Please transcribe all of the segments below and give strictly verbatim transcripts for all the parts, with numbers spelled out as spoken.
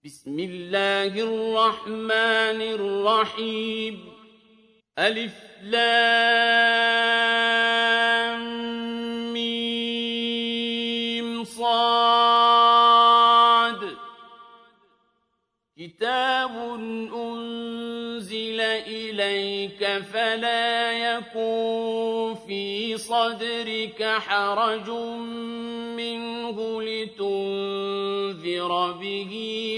بسم الله الرحمن الرحيم ألف لام ميم صاد كتاب أنزل إليك فلا يكن في صدرك حرج منه لتنذر به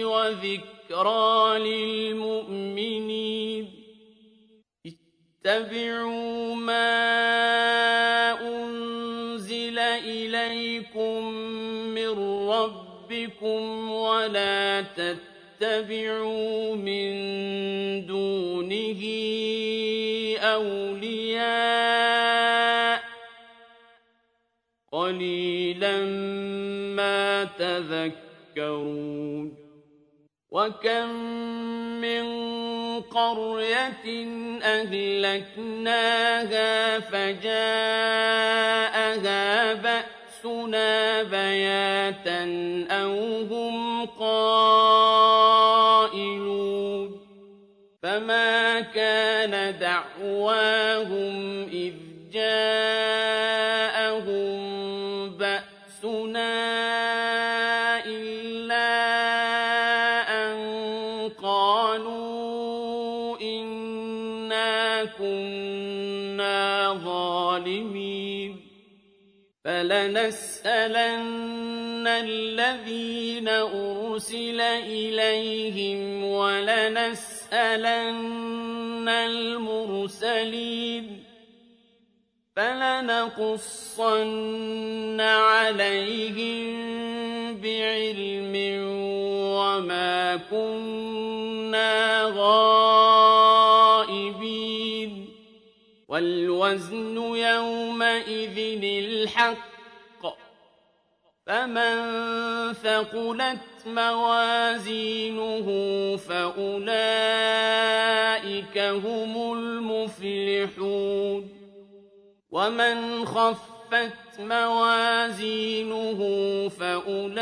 وذكرى للمؤمنين اتبعوا ما أنزل إليكم من ربكم ولا تتبعوا من دونه أولياء قليلا ما تذكرون وكم من قرية أهلكناها فجاءها بأسنا بياتا أو هم قائلون فما كان دعواهم إذ جاءهم بأسنا إلا أن قالوا إنا كنا ظالمين فلنسألن الذين أرسل إليهم ولنسألن المرسلين فلنقصن عليهم بعلم وما كنا غائبين والوزن يومئذ الحق فمن ثقلت موازينه فأولئك هم المفلحون ومن خفت موازينه فأولئك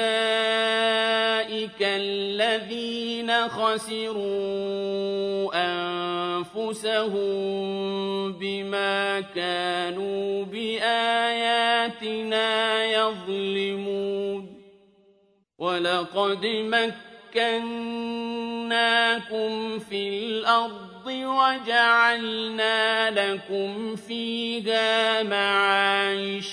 الذين خسروا أنفسهم بما كانوا بآياتنا يظلمون ولقد مكناكم في الأرض وجعلنا لكم فيها معايش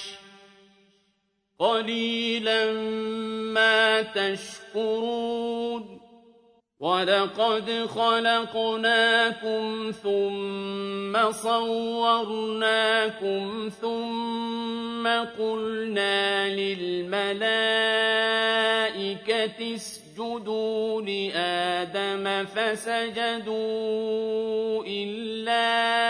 قليلا ما تشكرون ولقد خلقناكم ثم صورناكم ثم قلنا للملائكة اسجدوا لآدم فسجدوا إلا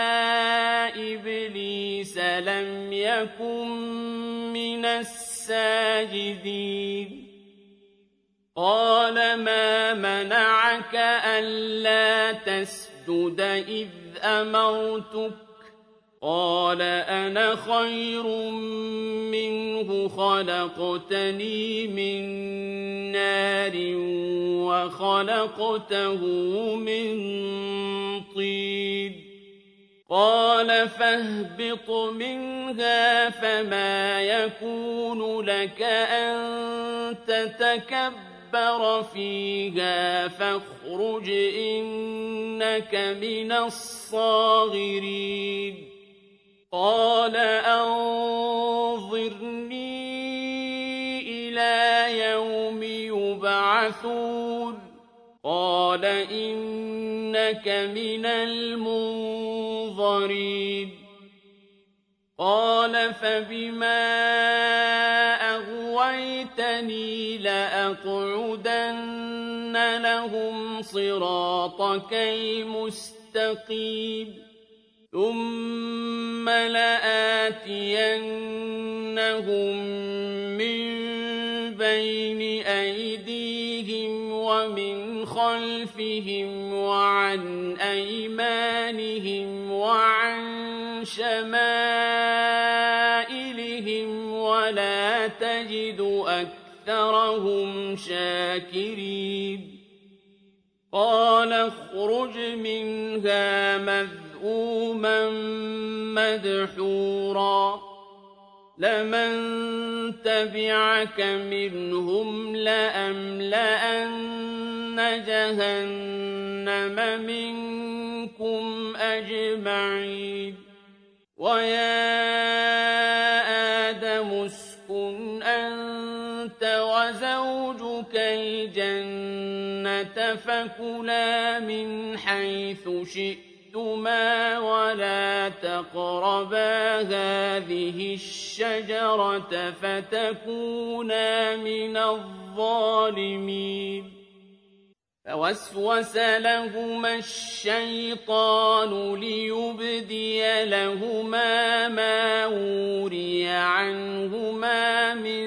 إبليس لم يكن من الساجدين قال ما منعك ألا تسجد إذ أمرتك قال أنا خير منه خلقتني من نار وخلقته من طين قال فاهبط منها فما يكون لك أن تتكبر فيها فاخرج إنك من الصاغرين قال أنظرني إلى يوم يبعثون قال إنك من المنظرين قال فبما أغويتني لأقعدن لهم صراطك المستقيم ثم لآتينهم من بين أيديهم ومن خلفهم وعن أيمانهم وعن شمائلهم ولا تجد أكثرهم شاكرين فاخرج منها مذءوما مدحورا لمن تبعك منهم لأملأن جهنم منكم أجمعين ويا آدم اسكن أنت وزوجك الجنة فكلا من حيث شئتما ولا تقربا هذه الشجرة فتكونا من الظالمين فوسوس لهما الشيطان ليبدي لهما ما وري عنهما من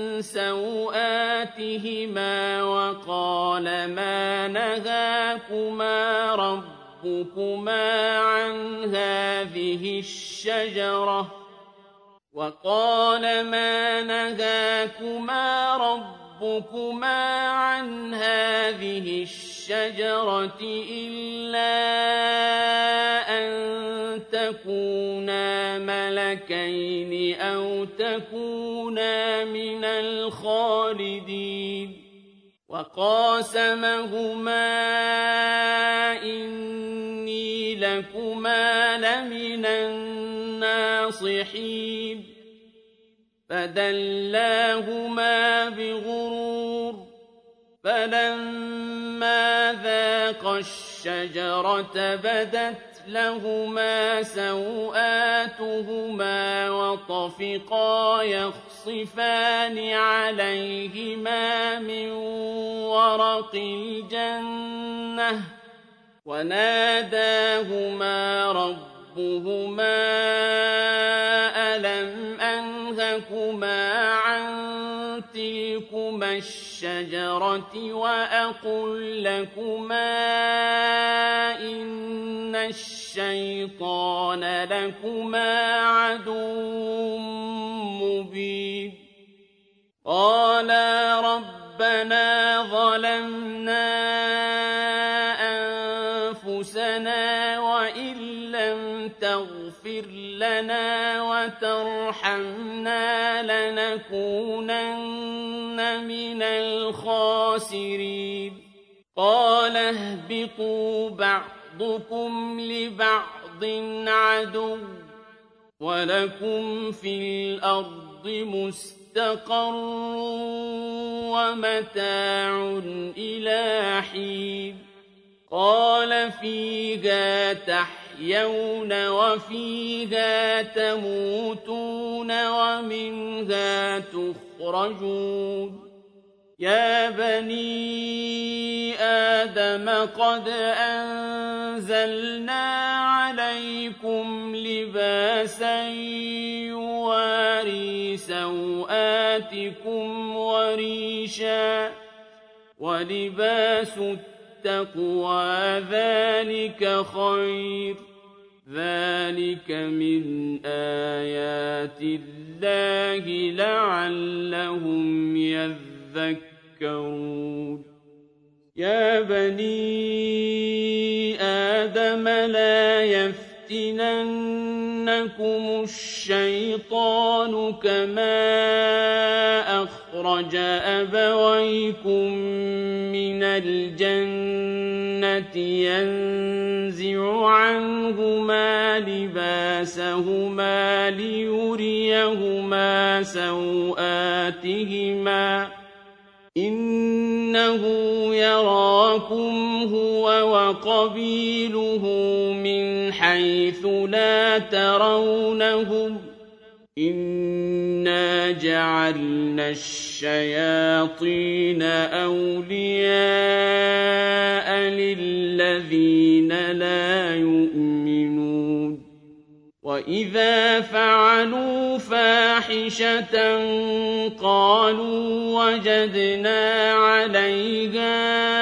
سوآتهما وقال ما نهاكما ربكما عن هذه الشجرة وقال ما نهاكما ربكما ربكما عن هذه الشجرة إلا أن تكونا ملكين أو تكونا من الخالدين وقاسمهما إني لكما لمن الناصحين فدلاهما بغرور فلما ذاقا الشجرة بدت لهما سوآتهما وطفقا يخصفان عليهما من ورق الجنة وناداهما ربهما ألم أنهكما عن تلكما الشجرة وأقل لكما إن الشيطان لكما عدو مبين قالا ربنا ظلمنا أنفسنا وإن لم تغفر لنا وترحمنا لنكونن من الخاسرين قال اهبطوا بعضكم لبعض عدو ولكم في الأرض مستقر ومتاع إلى حين قال فيها تحيون وفيها تموتون ومنها تخرجون يا بني آدم قد أنزلنا عليكم لباسا يواري سوآتكم وريشا ولباس التقوى ذلك خير ذلك من آيات الله لعلهم يذكرون يا بني آدم لا يفتننكم الشيطان كما أخرج أبويكم من الجنة ينزع عنهما لباسهما ليريهما سوآتهما إنه يراكم هو وقبيله من حيث لا ترونهم إنا جعلنا الشياطين أولياء للذين لا يؤمنون وإذا فعلوا فاحشة قالوا وجدنا عليها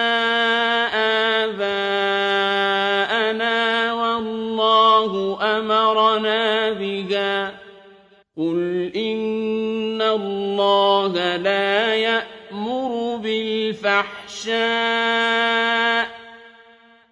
آباءنا والله أمرنا بها قل إن الله لا يأمر بالفحشاء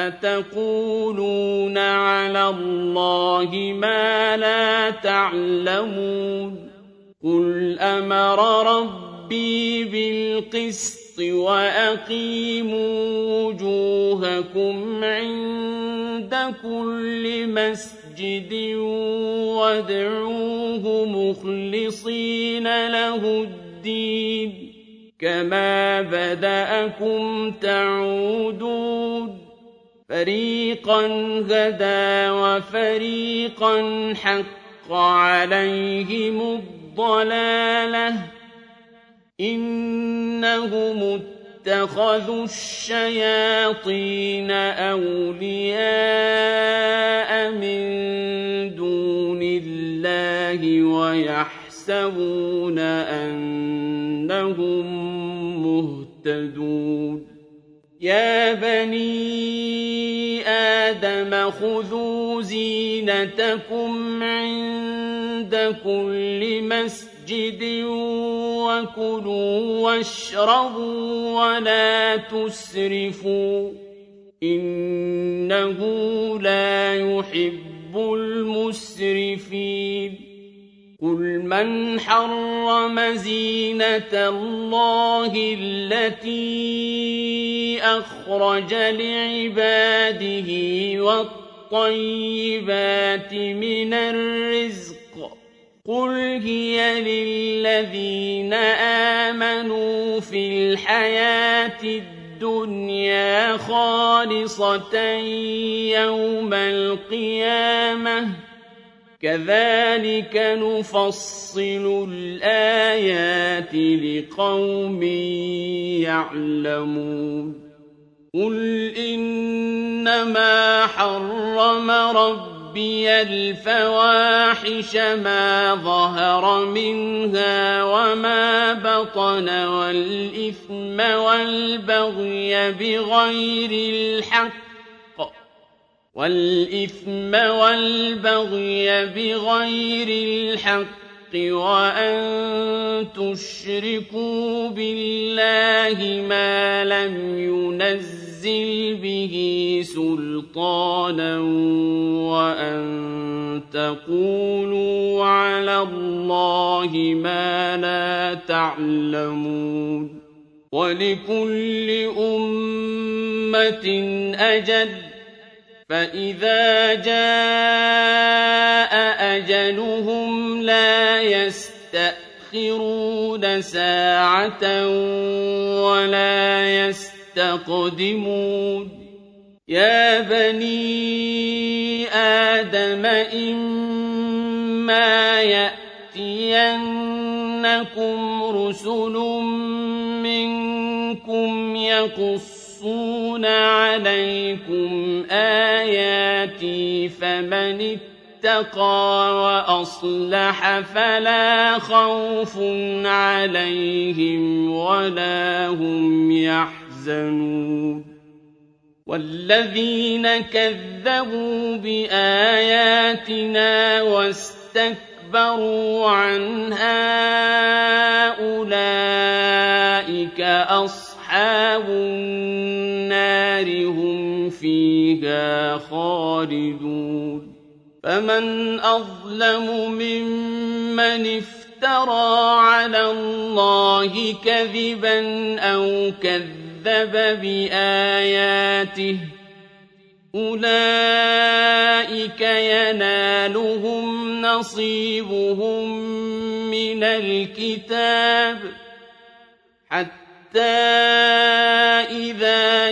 أَتَقُولُونَ عَلَى اللَّهِ مَا لَا تَعْلَمُونَ قُلْ أَمَرَ رَبِّي بِالْقِسْطِ وَأَقِيمُوا وُجُوهَكُمْ عِندَ كُلِّ مَسْجِدٍ وَادْعُوهُ مُخْلِصِينَ لَهُ الدِّينَ كَمَا بَدَأَكُمْ تَعُودُونَ فَرِيقًا هَدَىٰ وَفَرِيقًا حَقَّ عَلَيْهِمُ الضَّلَالَةُ إِنَّهُمُ اتَّخَذُوا الشَّيَاطِينَ أَوْلِيَاءَ مِن دُونِ اللَّهِ وَيَحْسَبُونَ أَنَّهُم مُّهْتَدُونَ يَا بَنِي آدَمَ خُذُوا زِينَتَكُمْ عِندَ كُلِّ مَسْجِدٍ وَكُلُوا وَاشْرَبُوا وَلَا تُسْرِفُوا إِنَّهُ لَا يُحِبُّ الْمُسْرِفِينَ قُلْ مَنْ حَرَّمَ زِينَةَ اللَّهِ الَّتِي أَخْرَجَ لِعِبَادِهِ وَالطَّيِّبَاتِ مِنَ الرِّزْقِ قُلْ هِيَ لِلَّذِينَ آمَنُوا فِي الْحَيَاةِ الدُّنْيَا خَالِصَةً يَوْمَ الْقِيَامَةِ كَذَلِكَ نُفَصِّلُ الْآيَاتِ لِقَوْمٍ يَعْلَمُونَ قُلْ إِنَّمَا حَرَّمَ رَبِّيَ الْفَوَاحِشَ مَا ظَهَرَ مِنْهَا وَمَا بَطَنَ وَالْإِثْمَ وَالْبَغْيَ بِغَيْرِ الْحَقِّ والإثم والبغي بغير الحق وأن تشركوا بالله ما لم ينزل به سلطانا وأن تقولوا على الله ما لا تعلمون ولكل أمة أجل فإذا جاء أجلهم لا يستأخرون ساعة ولا يستقدمون يا بني آدم إما يأتينكم رسل منكم يقصون يقصون عليكم آياتي فمن اتقى وأصلح فلا خوف عليهم ولا هم يحزنون والذين كذبوا بآياتنا واستكبروا عنها أولئك أصحاب أصحاب النار هم فيها خالدون فمن أظلم ممن افترى على الله كذبا أو كذب بآياته أولئك ينالهم نصيبهم من الكتاب حتى حتى إذا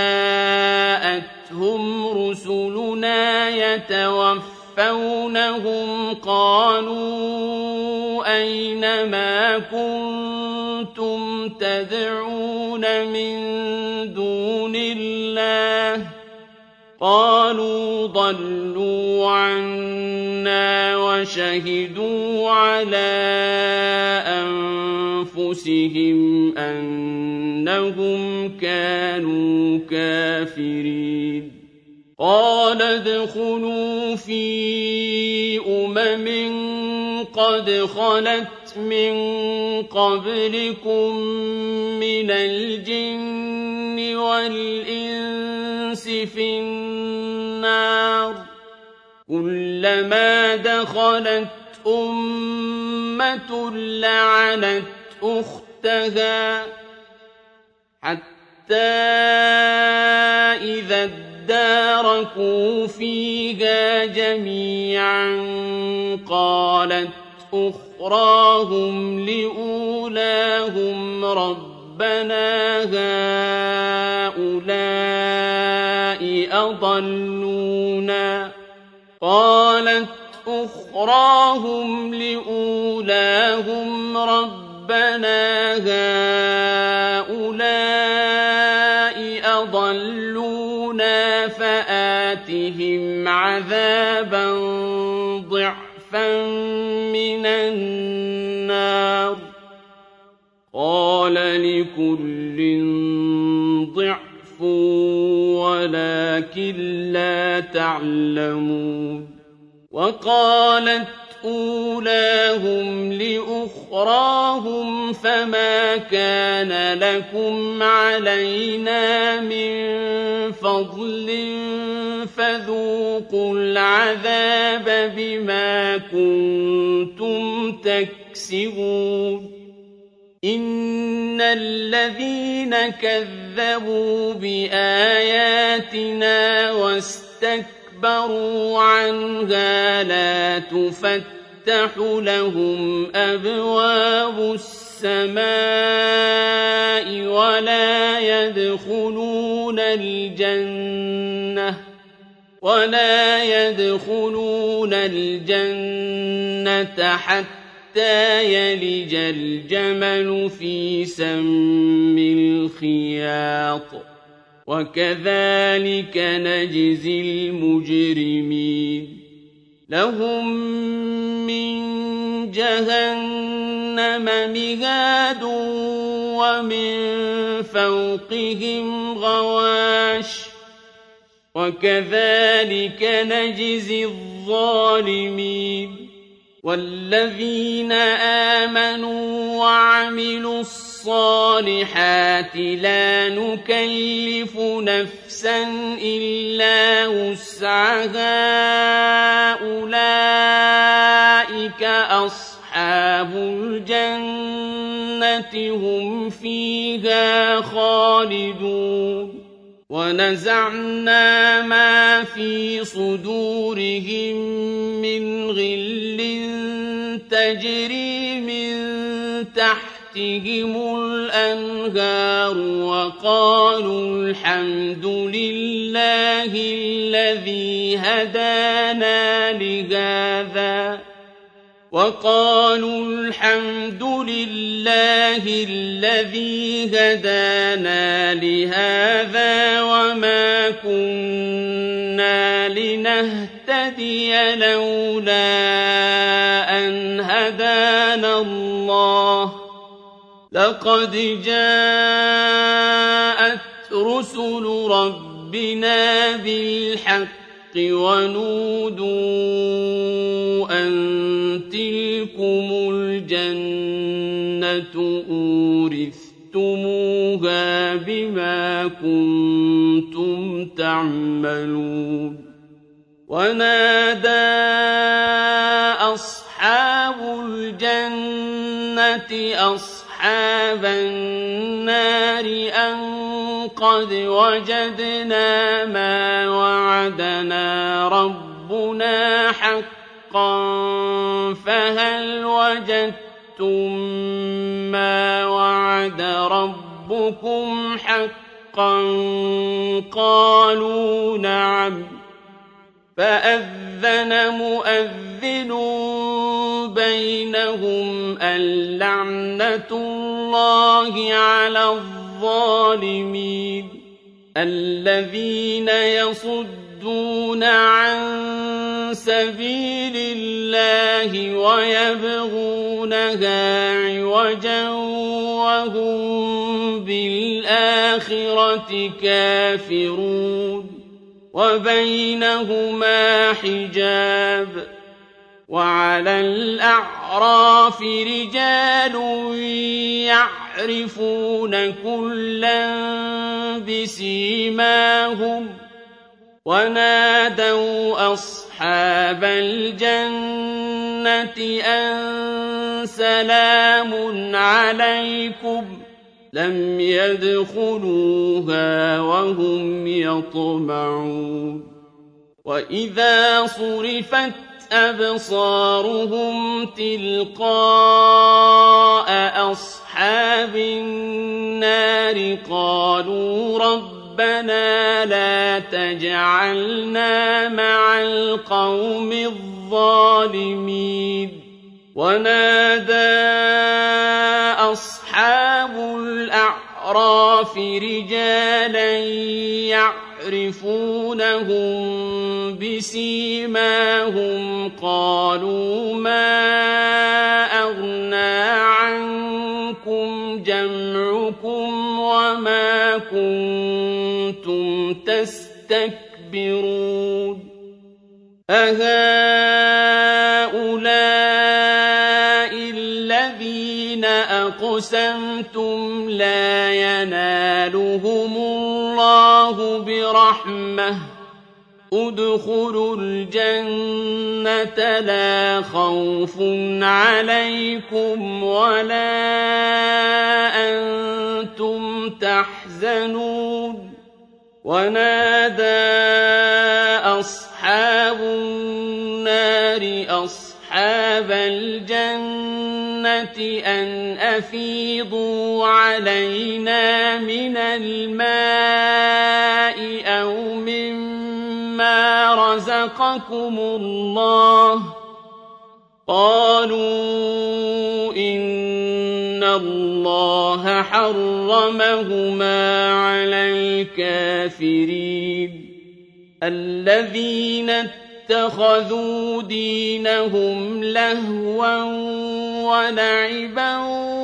جاءتهم رسلنا يتوفونهم قالوا أين ما كنتم تدعون من دون الله قالوا ضلوا عنا وشهدوا على أنفسهم أنهم كانوا كافرين قال ادخلوا في أمم قد خلت من قبلكم من الجن والإنس في النار كلما دخلت أمة لعنت أختها حتى إذا اداركوا فيها جميعا قالت أخراهم لأولاهم ربنا هؤلاء أضلونا قالت أخراهم لأولاهم ربنا هؤلاء أضلونا فآتهم عذابا ضعفا من النار قال لكل ضعف ولكن لا تعلمون وقالت أولاهم لأخراهم فما كان لكم علينا من فضل فذوقوا العذاب بما كنتم تكسبون إن الذين كذبوا بآياتنا واستكبروا عنها لا تفتح لهم أبواب السماء ولا يدخلون الجنة ولا يدخلون الجنة حتى يلج الجمل في سم الخياط وكذلك نجزي المجرمين لهم من جهنم مهاد ومن فوقهم غواش وكذلك نجزي الظالمين والذين آمنوا وعملوا الصالحات لا نكلف نفسا إلا وسعها أولئك أصحاب الجنة هم فيها خالدون ونزعنا ما في صدورهم من غل تجري من تحتهم الأنهار وقالوا الحمد لله الذي هدانا لهذا وقالوا الحمد لله الذي هدانا لهذا وما كنا لنهتدي لولا أن هدانا الله لقد جاءت رسل ربنا بالحق ونودوا أن تلكم الجنة أورثتموها بما كنتم تعملون ونادى أصحاب الجنة أصحاب النار أن قد وجدنا ما وعدنا ربنا حقا فهل وجدتم ما وعد ربكم حقا قالوا نعم فأذن مؤذن بينهم اللعنة الله على الظالمين الذين يصدون عن سبيل الله ويبغونها عوجا وهم بالآخرة كافرون وبينهما حجاب وعلى الأعراف رجال يعرفون كلا بسيماهم ونادوا أصحاب الجنة أن سلام عليكم لم يدخلوها وهم يطمعون وإذا صرفت أبصارهم تلقاء أصحاب النار قالوا ربنا لا تجعلنا مع القوم الظالمين ونادى أصحاب الأعراف رجالا يعرفونهم بسيماهم قالوا ما أغنى عنكم جمعكم وما كنتم تستكبرون أهؤلاء الذين أقسمتم لا ينالهم الله برحمة ادخلوا الجنة لا خوف عليكم ولا أنتم تحزنون ونادى أصحاب النار أصحاب الجنة أن أفيضوا علينا من الماء أو مما رزقكم الله قالوا إن الله حرمهما على الكافرين الذين اتخذوا دينهم لهوا ولعبا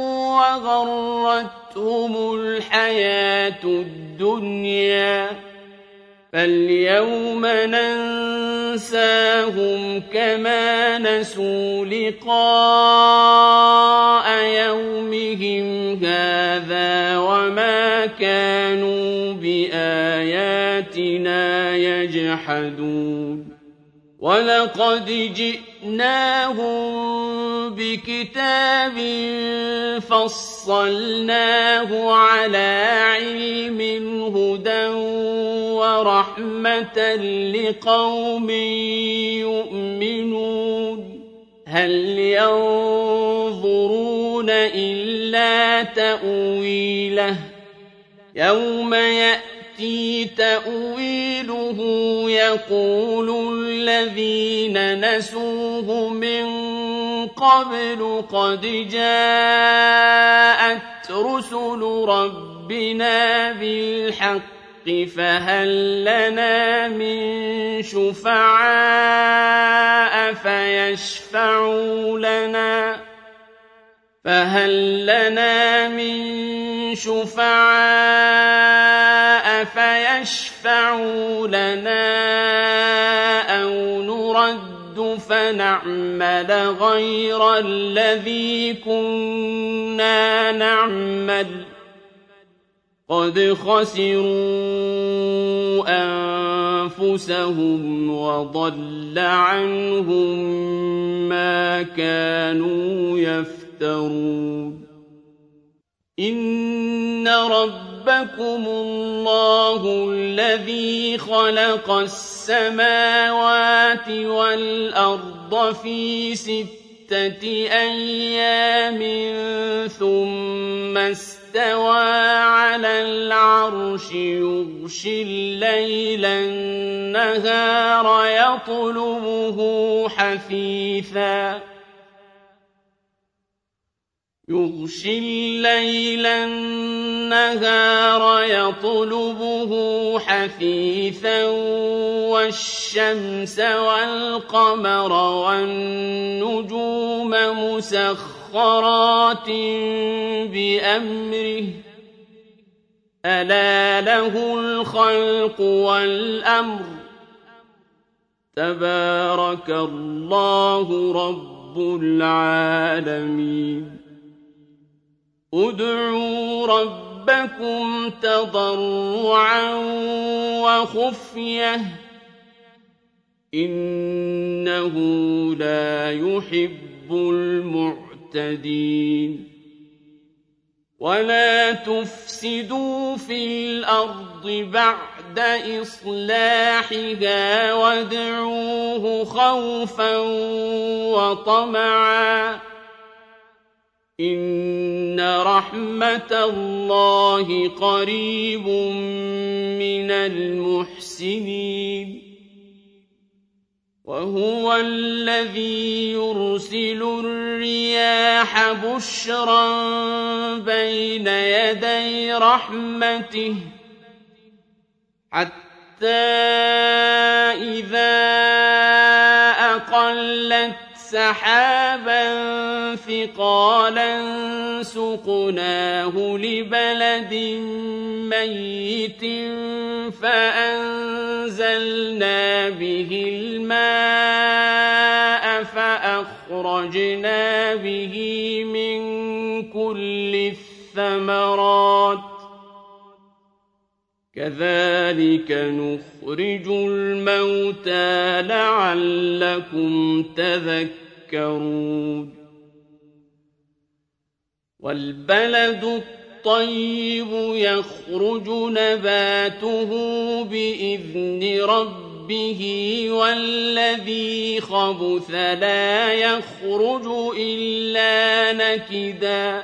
وغرتهم الحياة الدنيا فاليوم ننساهم كما نسوا لقاء يومهم هذا وما كانوا بآياتنا يجحدون ولقد جئناهم بكتاب فصلناه على علم هدى ورحمة لقوم يؤمنون هل ينظرون إلا تأويله يوم يأتي تأويله يقول الذين نسوه من قبل قد جاءت رسل ربنا بالحق فهل لنا من شفعاء فيشفعوا لنا فهل لنا من شفعاء فيشفعوا لنا أو نرد فنعمل غير الذي كنا نعمل قد خسروا أنفسهم وضل عنهم ما كانوا يفترون إن ربكم الله الذي خلق السماوات والأرض في ستة أيام ثم استوى على العرش يغشي الليل النهار يطلبه حثيثا يغشي الليل النهار يطلبه حثيثا والشمس والقمر والنجوم مسخرات بأمره ألا له الخلق والأمر تبارك الله رب العالمين ادعوا ربكم تضرعا وخفية إِنَّهُ لَا يُحِبُّ الْمُعْتَدِينَ وَلَا تُفْسِدُوا فِي الْأَرْضِ بَعْدَ إِصْلَاحِهَا وَادْعُوهُ خَوْفًا وَطَمَعًا إِنَّ رَحْمَتَ اللَّهِ قَرِيبٌ مِّنَ الْمُحْسِنِينَ وَهُوَ الَّذِي يُرْسِلُ الرِّيَاحَ بُشْرًا بَيْنَ يَدَيْ رَحْمَتِهِ حَتَّىٰ إِذَا أَقَلَّتْ سَحَابًا ثِقَالًا سُقْنَاهُ لِبَلَدٍ مَّيِّتٍ فَأَنزَلْنَا بِهِ الْمَاءَ فَأَخْرَجْنَا بِهِ مِن كُلِّ الثَّمَرَاتِ كَذَٰلِكَ نُخْرِجُ الْمَوْتَىٰ لَعَلَّكُمْ تَذَكَّرُونَ وَالْبَلَدُ الطَّيِّبُ يَخْرُجُ نَبَاتُهُ بِإِذْنِ رَبِّهِ وَالَّذِي خَبُثَ لَا يَخْرُجُ إِلَّا نَكِدًا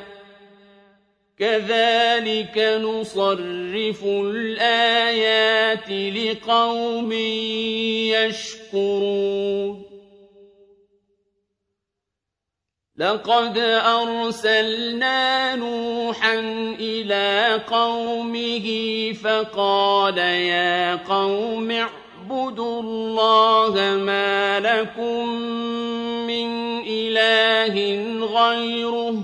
كَذَٰلِكَ نُصَرِّفُ الْآيَاتِ لِقَوْمٍ يَشْكُرُونَ لَقَدْ أَرْسَلْنَا نُوحًا إِلَىٰ قَوْمِهِ فَقَالَ يَا قَوْمِ اعْبُدُوا اللَّهَ مَا لَكُم مِّنْ إِلَٰهٍ غَيْرُهُ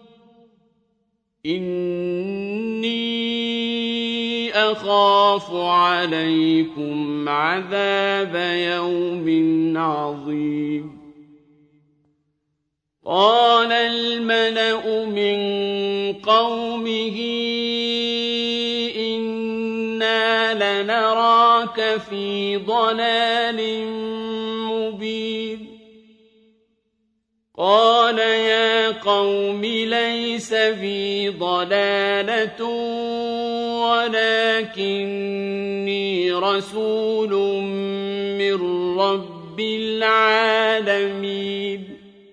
إِنِّي أَخَافُ عَلَيْكُمْ عَذَابَ يَوْمٍ عَظِيمٍ قَالَ الْمَلَأُ مِن قَوْمِهِ إِنَّا لَنَرَاكَ فِي ضَلَالٍ مُّبِينٍ قَالَ يَا قَوْمِ لَيْسَ بِي ضَلَالَةٌ وَلَٰكِنِّي رَسُولٌ مِّن رَّبِّ الْعَالَمِينَ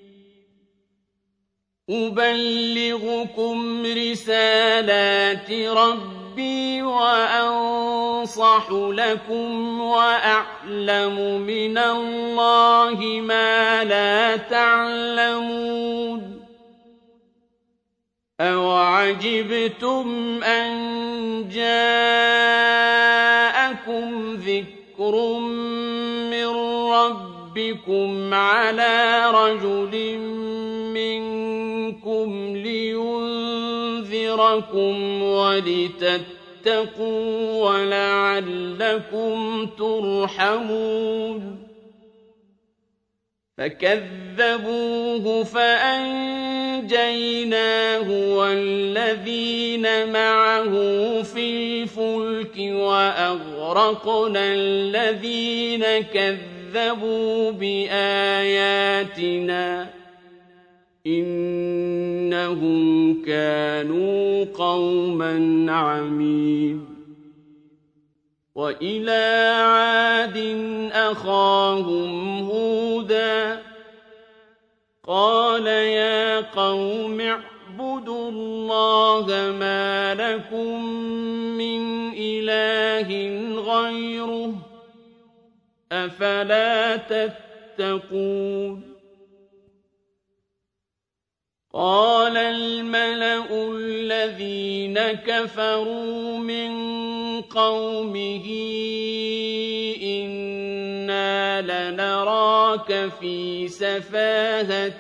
أُبَلِّغُكُمْ رِسَالَاتِ رَبِّي وَأَنصَحُ لَكُمْ وَأَعْلَمُ مِنَ اللَّهِ مَا لَا تَعْلَمُونَ أَوَعَجِبْتُمْ أَن جَاءَكُمْ ذِكْرٌ مِّن رَّبِّكُمْ عَلَىٰ رَجُلٍ مِّنكُمْ لِيُنذِرَكُمْ وَلِتَتَّقُوا وَلَعَلَّكُمْ تُرْحَمُونَ فَكَذَّبُوهُ فَأَنجَيْنَاهُ وَالَّذِينَ معه فِي الْفُلْكِ وَأَغْرَقْنَا الَّذِينَ كَذَّبُوا بِآيَاتِنَا إِنَّهُمْ كَانُوا قَوْمًا عَمِينَ وَإِلَىٰ عَادٍ أَخَاهُمْ هُودًا قَالَ يَا قَوْمِ اعْبُدُوا اللَّهَ مَا لَكُم مِّنْ إِلَٰهٍ غَيْرُهُ أَفَلَا تَتَّقُونَ قَالَ الْمَلَأُ الَّذِينَ كَفَرُوا مِن قَوْمِهِ إِنَّا لَنَرَاكَ فِي سَفَاهَةٍ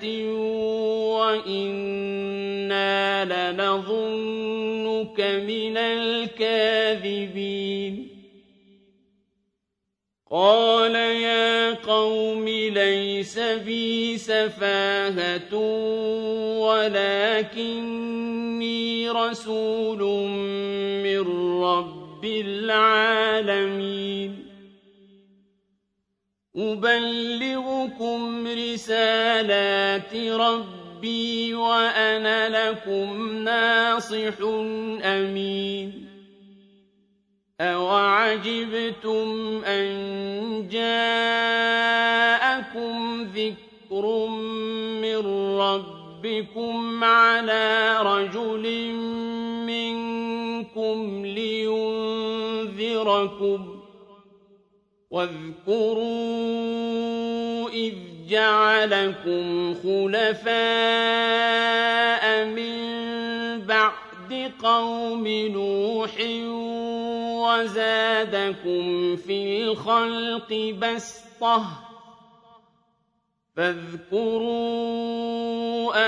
وَإِنَّا لَنَظُنُّكَ مِنَ الْكَاذِبِينَ قَالَ يَا قَوْمِ لَيْسَ بِي سَفَاهَةٌ وَلَٰكِنِّي رَسُولٌ مِّن رَّبِّ الْعَالَمِينَ أُبَلِّغُكُمْ رِسَالَاتِ رَبِّي وَأَنَا لَكُمْ نَاصِحٌ أَمِينٌ أَوَعَجِبْتُمْ أَن جَاءَكُمْ ذِكْرٌ مِّن رَّبِّكُمْ عَلَىٰ رَجُلٍ مِّنكُمْ لِيُنذِرَكُمْ ۚ وَاذْكُرُوا إِذْ جَعَلَكُمْ خُلَفَاءَ مِن بَعْدِ قَوْمِ نُوحٍ وَزَادَكُمْ فِي الْخَلْقِ بَسْطَةً ۖ فاذكروا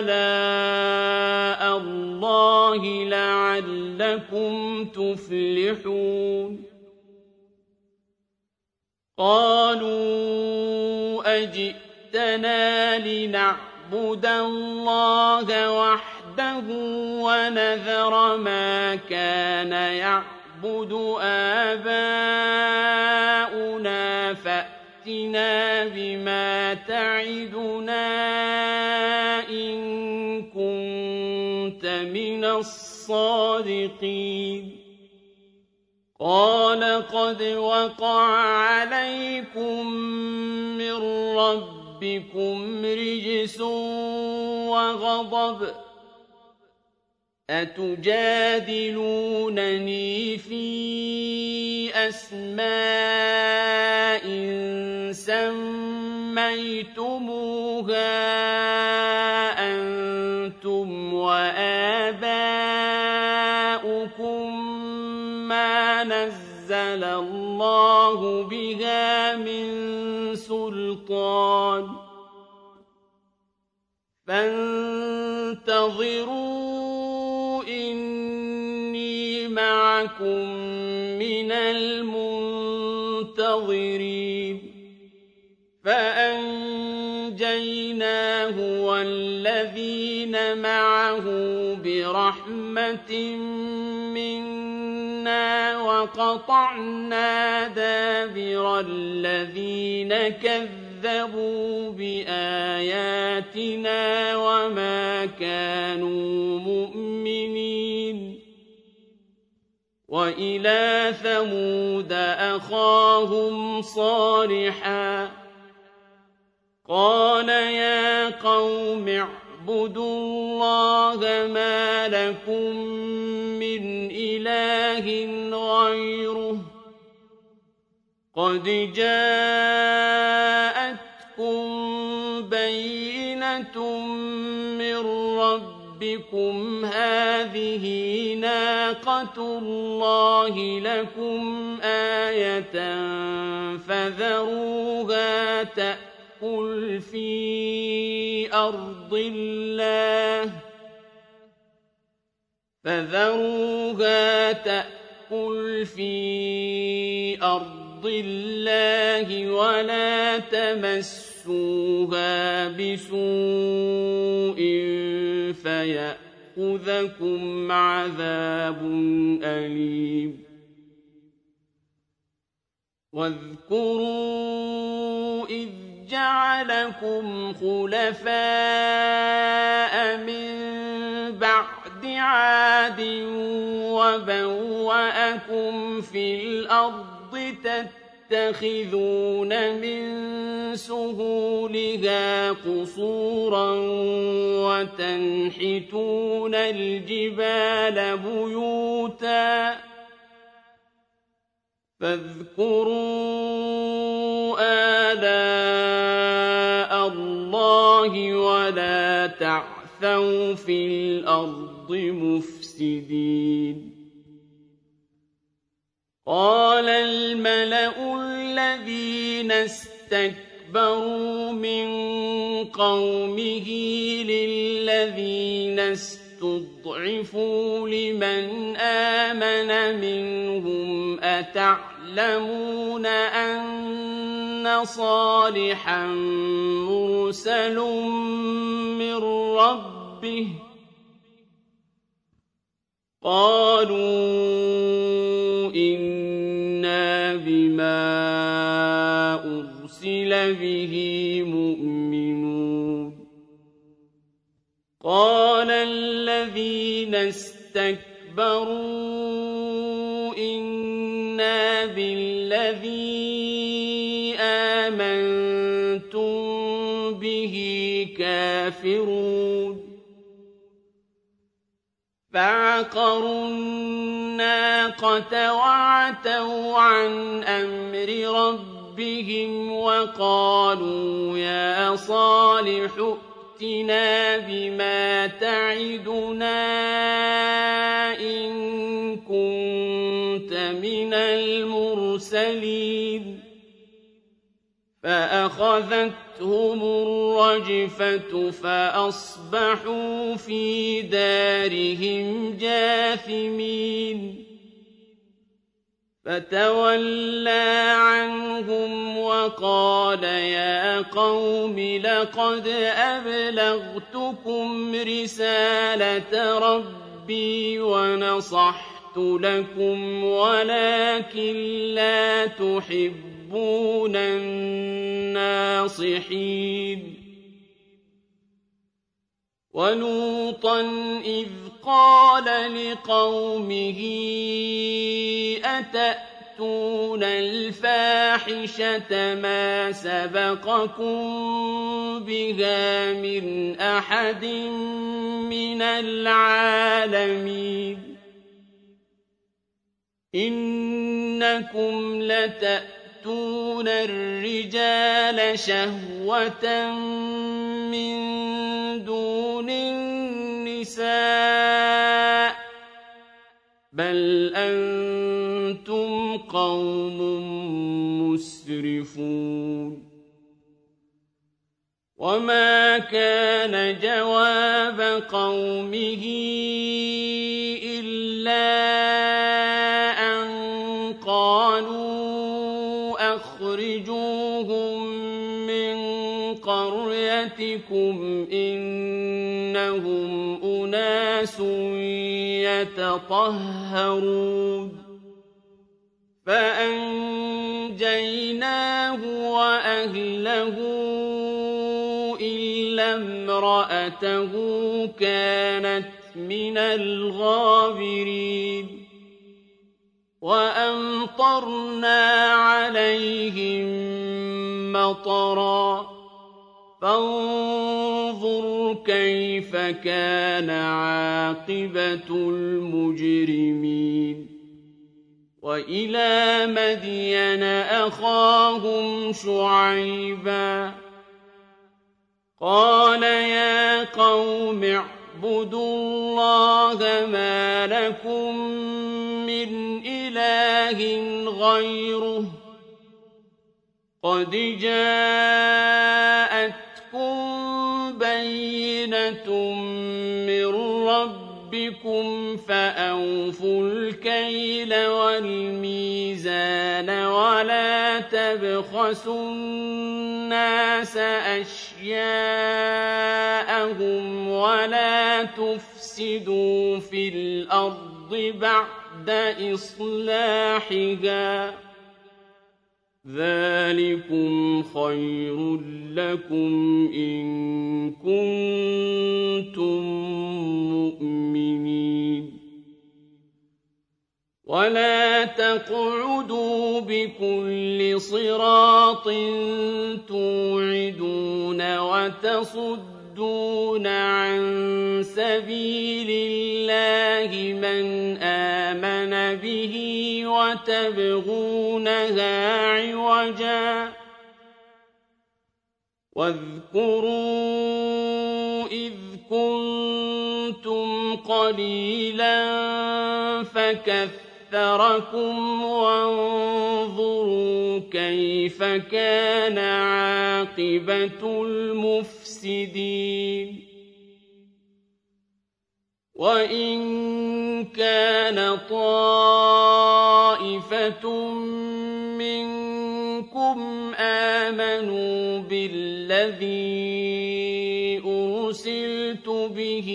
آلاء اللَّهِ لَعَلَّكُمْ تُفْلِحُونَ قَالُوا أَجِئْتَنَا لِنَعْبُدَ اللَّهَ وَحْدَهُ وَنَذَرَ مَا كَانَ يَعْبُدُ آبَاؤُنَا فَأْتِنَا بِمَا تَعِدُنَا إِن كُنتَ مِنَ الصَّادِقِينَ قَالَ قَدْ وَقَعَ عَلَيْكُم مِّن رَّبِّكُمْ رِجْسٌ وَغَضَبٌ ۖ أَتُجَادِلُونَنِي فِي أَسْمَاءٍ سَمَّيْتُمُوهَا أَنتُمْ وَآبَاؤُكُم مَّا نَزَّلَ اللَّهُ بِهَا مِن سُلْطَانٍ ۚ فَانتَظِرُوا إِنِّي مَعَكُم مِّنَ الْمُنتَظِرِينَ فَأَنجَيْنَاهُ وَالَّذِينَ مَعَهُ بِرَحْمَةٍ مِّنَّا وَقَطَعْنَا دَابِرَ الَّذِينَ كَذَّبُوا بِآيَاتِنَا وَمَا كَانُوا مُؤْمِنِينَ وَإِلَىٰ ثَمُودَ أَخَاهُمْ صَالِحًا قَالَ يَا قَوْمِ اعْبُدُوا اللَّهَ مَا لَكُم مِّنْ إِلَٰهٍ غَيْرُهُ قَدْ جَاءَتْكُم بَيِّنَةٌ مِّن رَّبِّكُمْ ۖ هَٰذِهِ نَاقَةُ اللَّهِ لَكُمْ آيَةً فَذَرُوهَا تَأْكُلْ فِي أَرْضِ اللَّهِ فَذَرُوهَا تَأْكُلْ فِي أَرْضِ اللَّهِ وَلَا تَمَسُّوهَا بِسُوءٍ فَيَأْخُذَكُمْ عَذَابٌ أَلِيمٌ وَاذْكُرُوا إِذْ جَعَلَكُمْ خُلَفَاءَ مِن بَعْدِ عَادٍ وَبَوَّأَكُمْ فِي الْأَرْضِ تَتَّخِذُونَ مِن سُهُولِهَا قُصُورًا وَتَنْحِتُونَ الْجِبَالَ بُيُوتًا ۖ فاذكروا آلاء اللَّهِ وَلَا تَعْثَوْا فِي الْأَرْضِ مُفْسِدِينَ قَالَ الْمَلَأُ الَّذِينَ اسْتَكْبَرُوا مِن قَوْمِهِ لِلَّذِينَ اسْتُضْعِفُوا لِمَنْ آمَنَ مِنْهُمْ أَتَعْلَمُونَ أَنَّ صَالِحًا مُّرْسَلٌ مِّن رَّبِّهِ ۚ قَالُوا إِنَّا بِمَا أرسل به مؤمنون قال الذين استكبروا إنا بالذي آمنتم به كافرون فعقروا الناقة وعتوا عن أمر ربهم وقالوا يا صالح ائتنا بما تعدنا إن كنت من المرسلين فأخذتهم الرجفة فأصبحوا في دارهم جاثمين فتولى عنهم وقال يا قوم لقد أبلغتكم رسالة ربي ونصحت لكم ولكن لا تحبون الناصحين ولوطا إذ قال لقومه أتأتون الفاحشة ما سبقكم بها من أحد من العالمين إنكم لتأتون الرجال شهوة من دون النساء بل أنتم قوم مسرفون وما كان جواب قومه إلا أن قالوا أخرجوهم من قريتكم إنهم أناس يتطهرون فأنجيناه وأهله إلا امرأته كانت من الغابرين وأمطرنا عليهم مطرا فانظر كيف كان عاقبة المجرمين وإلى مدين أخاهم شعيبا قال يا قوم اعبدوا الله ما لكم من إله غيره قد جاءتكم بينة من ربكم فأوفوا الكيل والميزان ولا تبخسوا الناس أشياءهم ولا تفسدوا في الأرض بعد إصلاحها ذلكم خير لكم إن كنتم مؤمنين ولا تقعدوا بكل صراط توعدون وتصدون عن سبيل الله من آمن به وتبغونها عوجا واذكروا إذ كنتم قليلا فكثركم وانظروا كيف كان عاقبة المفسدين وإن كان طائفة منكم آمنوا بالذي أرسلت به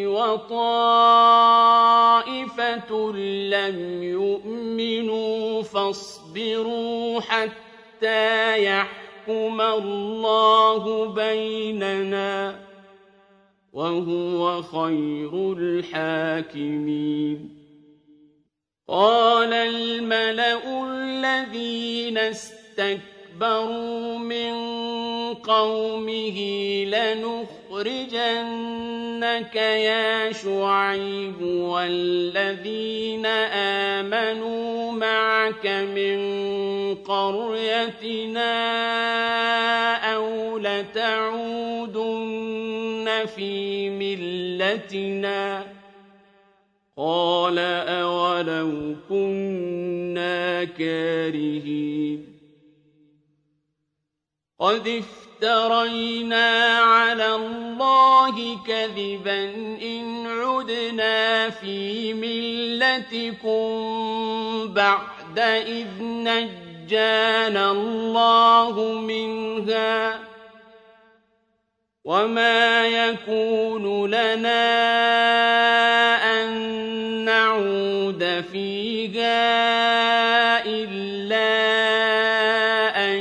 وطائفة لم يؤمنوا فاصبروا حتى يحكم يحكم الله بيننا وهو خير الحاكمين. قال الملأ الذين استكبروا من قومه لنخرجنك يا شعيب والذين آمنوا معك من قريتنا أو لتعودن في ملتنا. قال أولو كنا كارهين. قد افترينا على الله كذبا إن عدنا في ملتكم بعد إذ نجانا الله منها وما يكون لنا أن نعود فيها إلا أن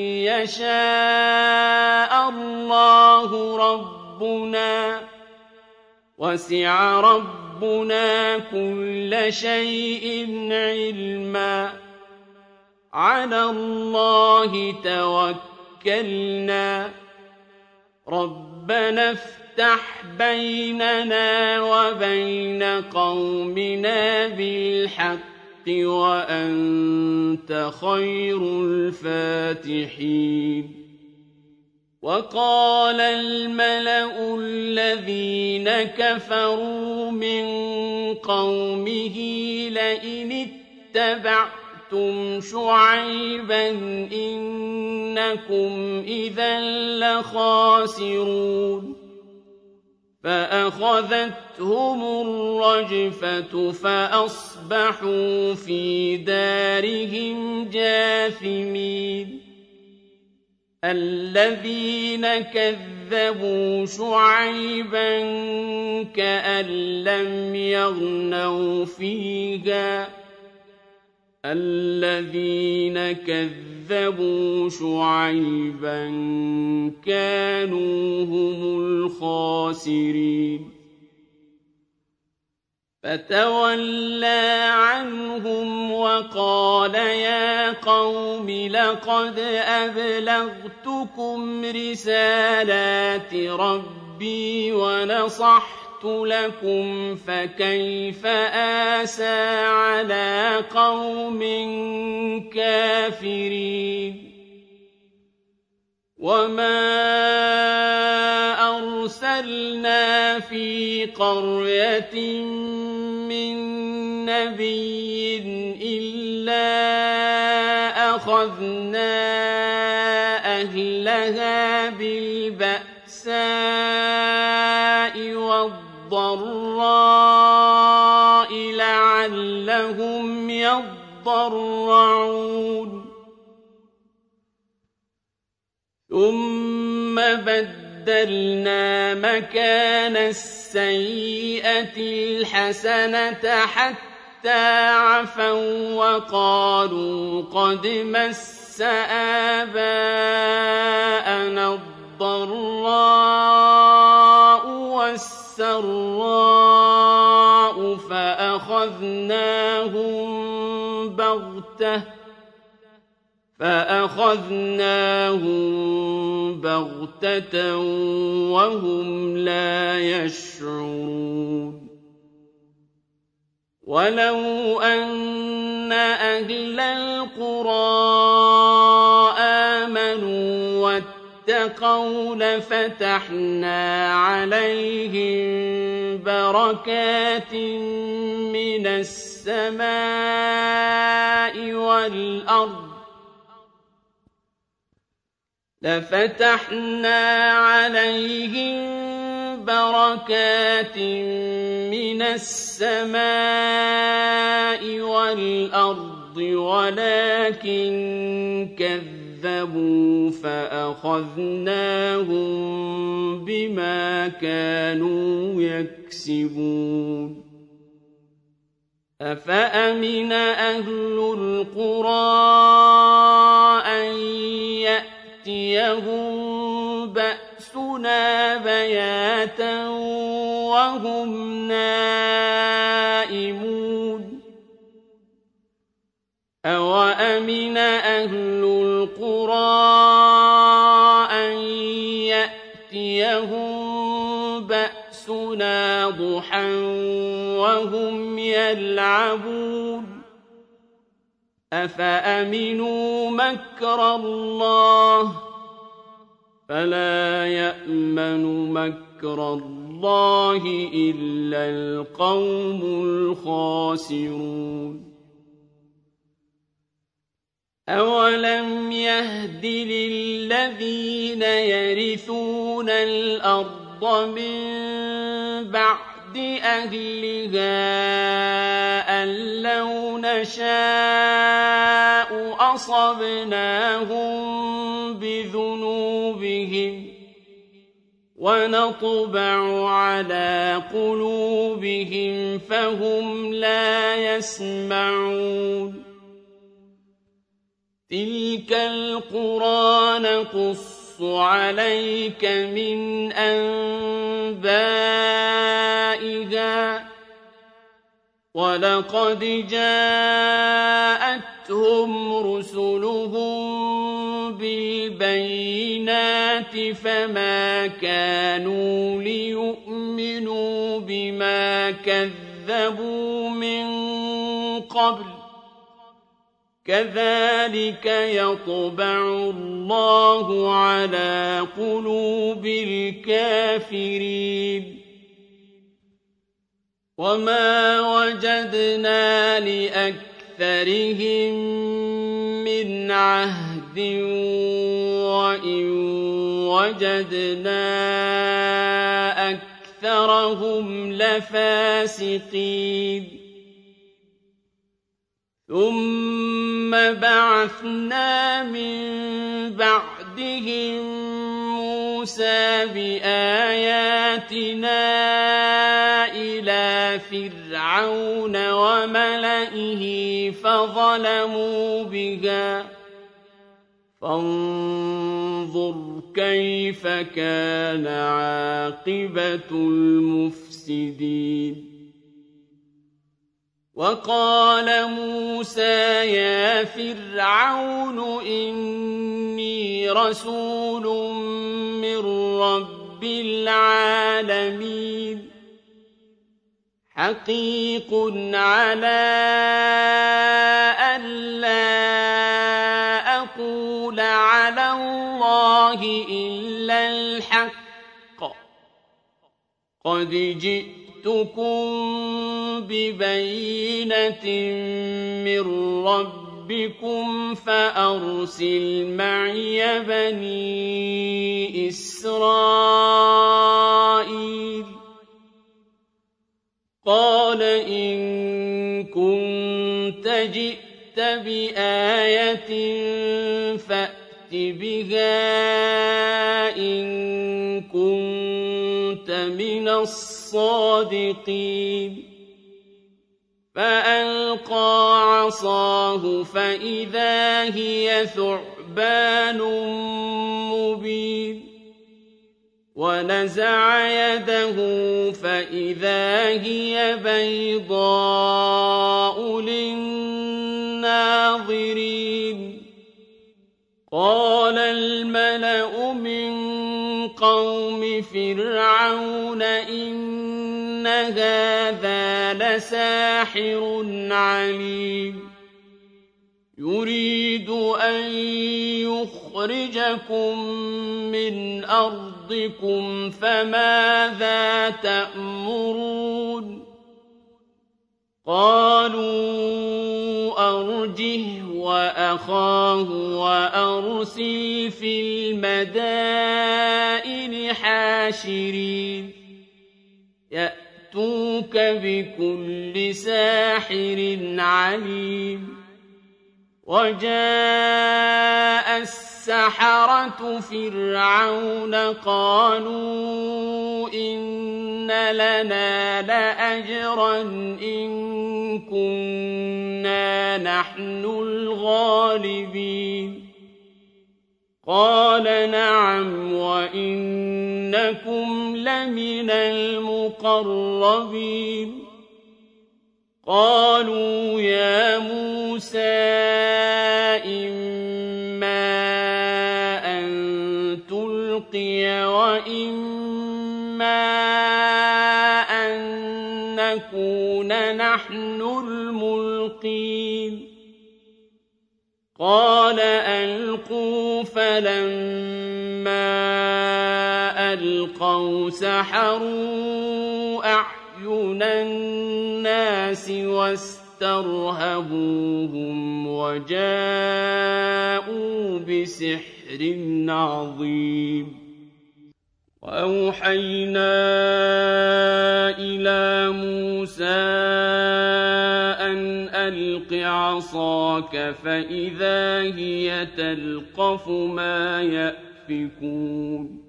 يشاء الله ربنا وسع ربنا كل شيء علما. على الله توكلنا ربنا افتح بيننا وبين قومنا بالحق وأنت خير الفاتحين. وقال الملأ الذين كفروا من قومه لئن اتبعتم شعيبا إنكم إذا لخاسرون. فأخذتهم الرجفة فأصبحوا في دارهم جاثمين. الذين كذبوا شعيبا كأن لم يغنوا فيها الذين كذبوا شعيبا كانوا هم الخاسرين. فتولى عنهم وقال يا قوم لقد أبلغتكم رسالات ربي ونصحت لكم فكيف آسى على قوم كافرين. وما أرسلنا في قرية من نبي إلا أخذنا أهلها بالبأساء والضراء لعلهم يضرعون. ثم بدلنا مكان السيئة الحسنة حتى عفوا وقالوا قد مس آباءنا الضراء والسراء فأخذناهم بغتة فأخذناهم بغتة وهم لا يشعرون. ولو أن أهل القرى آمنوا واتقوا لفتحنا عليهم بركات من السماء والأرض لفتحنا عليهم بركات من السماء والأرض ولكن كذبوا فأخذناهم بما كانوا يكسبون. أفأمن أهل القرى أن يأتوا وهم نائمون أوأمن أهل القرى أن يأتيهم بأسنا ضحى وهم يلعبون أفأمنوا مكر الله فلا يأمن مكر الله إلا القوم الخاسرون أولم يهد للذين يرثون الأرض من بعد أهلها أن لو نشاء أصبناهم بذنوبهم ونطبع على قلوبهم فهم لا يسمعون تلك القرى نقص عليك من أنبائها ولقد جاءتهم رسلهم بالبينات فما كانوا ليؤمنوا بما كذبوا من قبل كذلك يطبع الله على قلوب الكافرين وما وجدنا لأكثرهم من عهد وإن وجدنا أكثرهم لفاسقين ثم بعثنا من بعدهم موسى بآياتنا إلى فرعون وملئه فظلموا بها فانظر كيف كان عاقبة المفسدين وقال موسى يا فرعون إني رسول من رب العالمين حقيق على ألا أقول على الله إلا الحق قد جئتكم ببينة من ربكم فأرسل معي بني إسرائيل قال إن كنت جئت بآية فأت بها إن كنت من الصادقين فألقى عصاه فإذا هي ثعبان مبين ونزع يده فإذا هي بيضاء للناظرين قال الملأ من قوم فرعون إن هذا لساحر عليم يريد أن يخرجكم من أرضكم فماذا تأمرون قالوا أرجه وأخاه وأرسل في المدائن حاشرين يأتوك بكل ساحر عليم وجاء السحرة فرعون قالوا إن لنا لأجرا إن كنا نحن الغالبين قال نعم وإنكم لمن المقربين قالوا يا موسى إما أن تلقي وإما أن نكون نحن الملقين قال ألقوا فلما ألقوا سحروا أعين الناس واسترهبوهم وجاءوا بسحر عظيم وأوحينا إلى موسى أن ألق عصاك فإذا هي تلقف ما يأفكون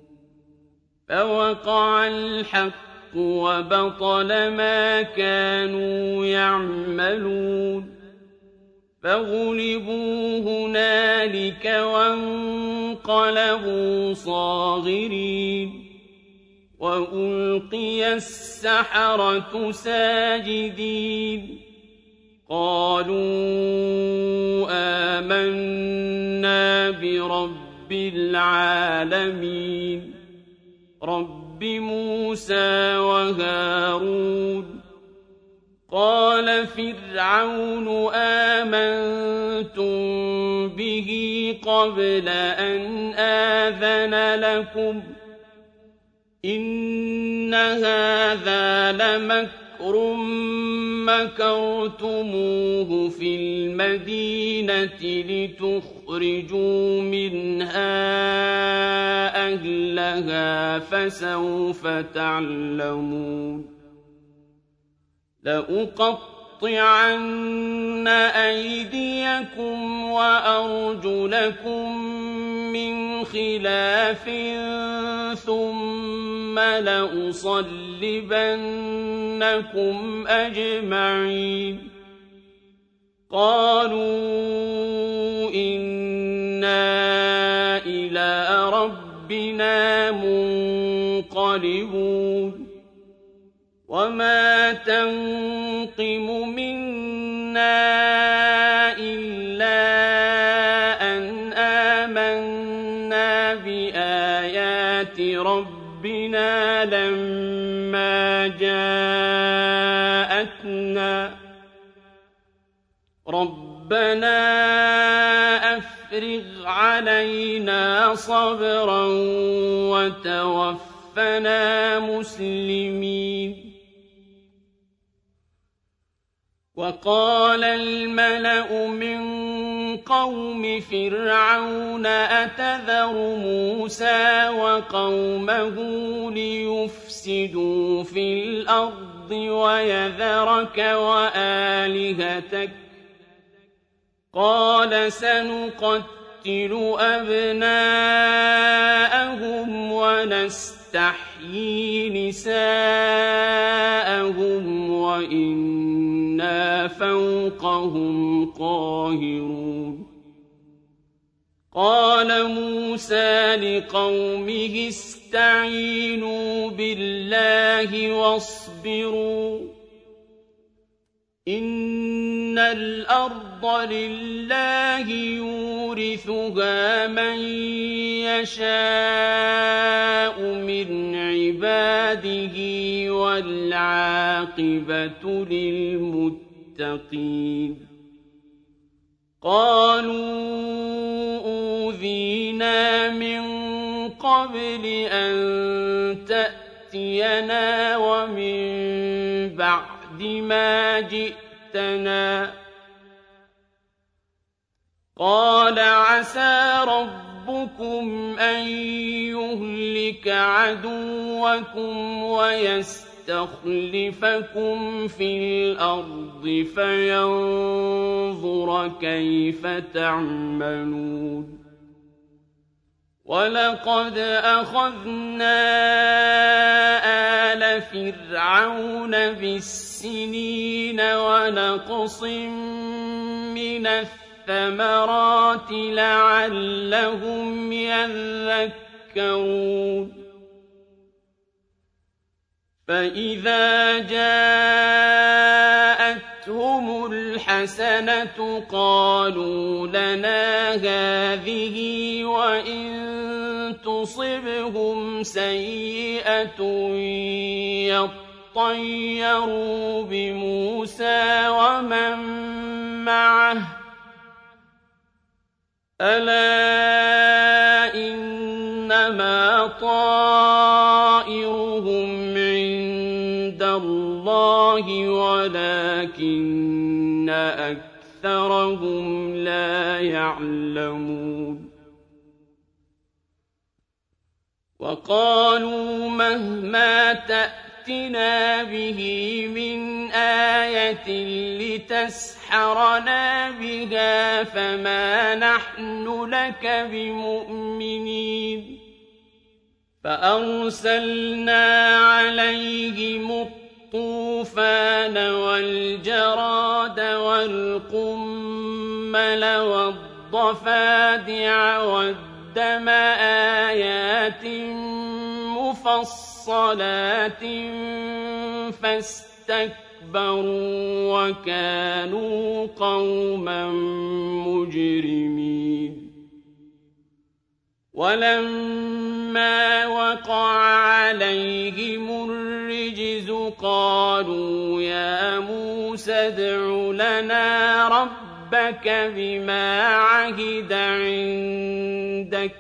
فوقع الحق وبطل ما كانوا يعملون فغلبوا هنالك وانقلبوا صاغرين وألقي السحرة ساجدين قالوا آمنا برب العالمين رب موسى وهارون قال فرعون آمنتم به قبل أن آذن لكم إن هذا لمكر مكرتموه في المدينة لتخرجوا منها أهلها فسوف تعلمون لأقطعن أيديكم وأرجلكم من خلاف ثم لأصلبنكم أجمعين قالوا إنا إلى ربنا منقلبون وما تنقم منا إلا أن آمنا بآيات ربنا لما جاءتنا ربنا أفرغ علينا صبرا وتوفنا مسلمين وقال الملأ من قوم فرعون أتذر موسى وقومه ليفسدوا في الأرض ويذرك وآلهتك قال سنقتل أبناءهم ونستحيي نساءهم وإنا فوقهم قاهرون قال موسى لقومه استعينوا بالله واصبروا إن الأرض لله يورثها من يشاء من عباده والعاقبة للمتقين قالوا أوذينا من قبل أن تأتينا ومن بعد ما جئتنا قال عسى ربكم أن يهلك عدوكم ويستخلفكم في الأرض فينظر كيف تعملون ولقد أخذنا آل فرعون بالسنين ونقص من الثمرات الثَّمَرَاتِ لَعَلَّهُمْ يَذَّكَّرُونَ فَإِذَا جَاءَتْهُمُ الْحَسَنَةُ قَالُوا لَنَا هَٰذِهِ وَإِن تُصِبْهُمْ سَيِّئَةٌ يَطَّيَّرُوا بِمُوسَىٰ وَمَن مَّعَهُ ۗ أَلَا إِنَّمَا طَائِرُهُمْ عِندَ اللَّهِ وَلَٰكِنَّ أَكْثَرَهُمْ لَا يَعْلَمُونَ وَقَالُوا مَهْمَا تَأْتِنَا بِهِ مِنْ آيَةٍ لِتَسْحَرَنَا بِهَا فَمَا نَحْنُ لَكَ بِمُؤْمِنِينَ فَأَرْسَلْنَا عَلَيْهِمُ الطُّوفَانَ وَالْجَرَادَ وَالْقُمَّلَ وَالضَّفَادِعَ وَالدَّمَ آيَاتٍ مُفَصَّلَاتٍ فَاسْتَكْبَرُوا وَكَانُوا قَوْمًا مُجْرِمِينَ وَلَمَّا وَقَعَ عَلَيْهِمُ الرِّجْزُ قَالُوا يَا مُوسَى ادْعُ لَنَا رَبَّكَ بِمَا عَهِدَ عِندَكَ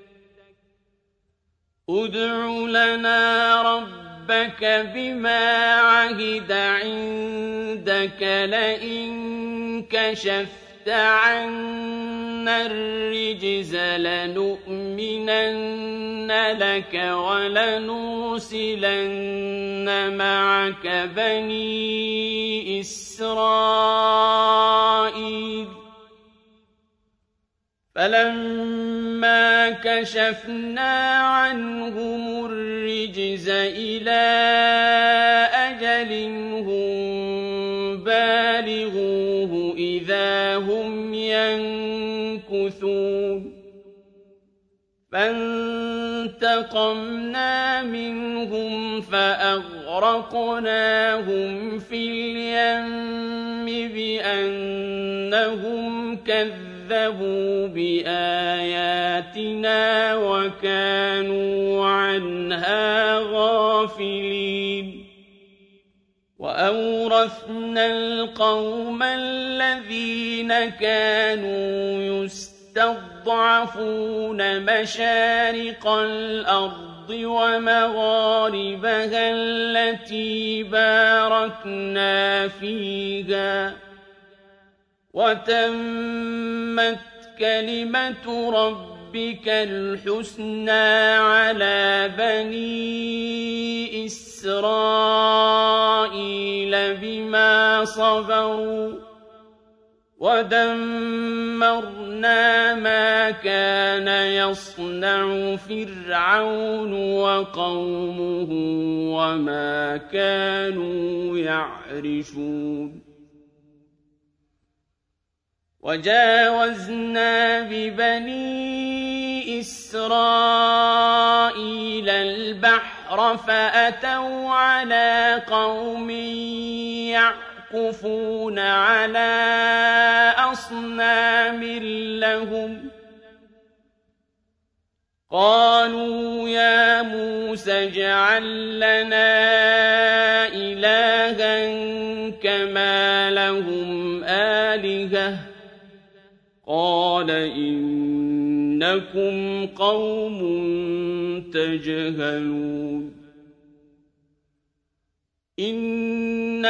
ادْعُ لَنَا رَبَّكَ بِمَا عَهِدَ عِندَكَ لَئِن كَشَفْتَ عَنَّا الرِّجْزَ لَنُؤْمِنَنَّ لَكَ وَلَنُرْسِلَنَّ مَعَكَ بَنِي إِسْرَائِيلَ فَلَمَّا كَشَفْنَا عَنْهُمُ الرِّجْزَ إِلَىٰ أَجَلٍ هُم بَالِغُوهُ إِذَا هُمْ يَنكُثُونَ فَانتَقَمْنَا مِنْهُمْ فَأَغْرَقْنَاهُمْ فِي الْيَمِّ بِأَنَّهُمْ كَذَّبُوا بِآيَاتِنَا وَكَانُوا عَنْهَا غَافِلِينَ وَأَوْرَثْنَا الْقَوْمَ الَّذِينَ كَانُوا يُسْتَضْعَفُونَ مَشَارِقَ الْأَرْضِ وَمَغَارِبَهَا الَّتِي بَارَكْنَا فِيهَا وَتَمَّتْ كَلِمَةُ رَبِّكَ الْحُسْنَىٰ عَلَىٰ بَنِي إِسْرَائِيلَ بِمَا صَبَرُوا وَدَمَّرْنَا مَا كَانَ يَصْنَعُ فِرْعَوْنُ وَقَوْمُهُ وَمَا كَانُوا يَعْرِشُونَ وَجَاوَزْنَا بِبَنِي إِسْرَائِيلَ الْبَحْرَ فَأَتَوْا عَلَىٰ قَوْمٍ يَعْكُفُونَ عَلَىٰ أَصْنَامٍ لَّهُمْ قَالُوا يَا مُوسَى اجْعَل لَّنَا إِلَٰهًا كَمَا لَهُمْ آلِهَةٌ قَالَ إِنَّكُمْ قَوْمٌ تَجْهَلُونَ إِنَّ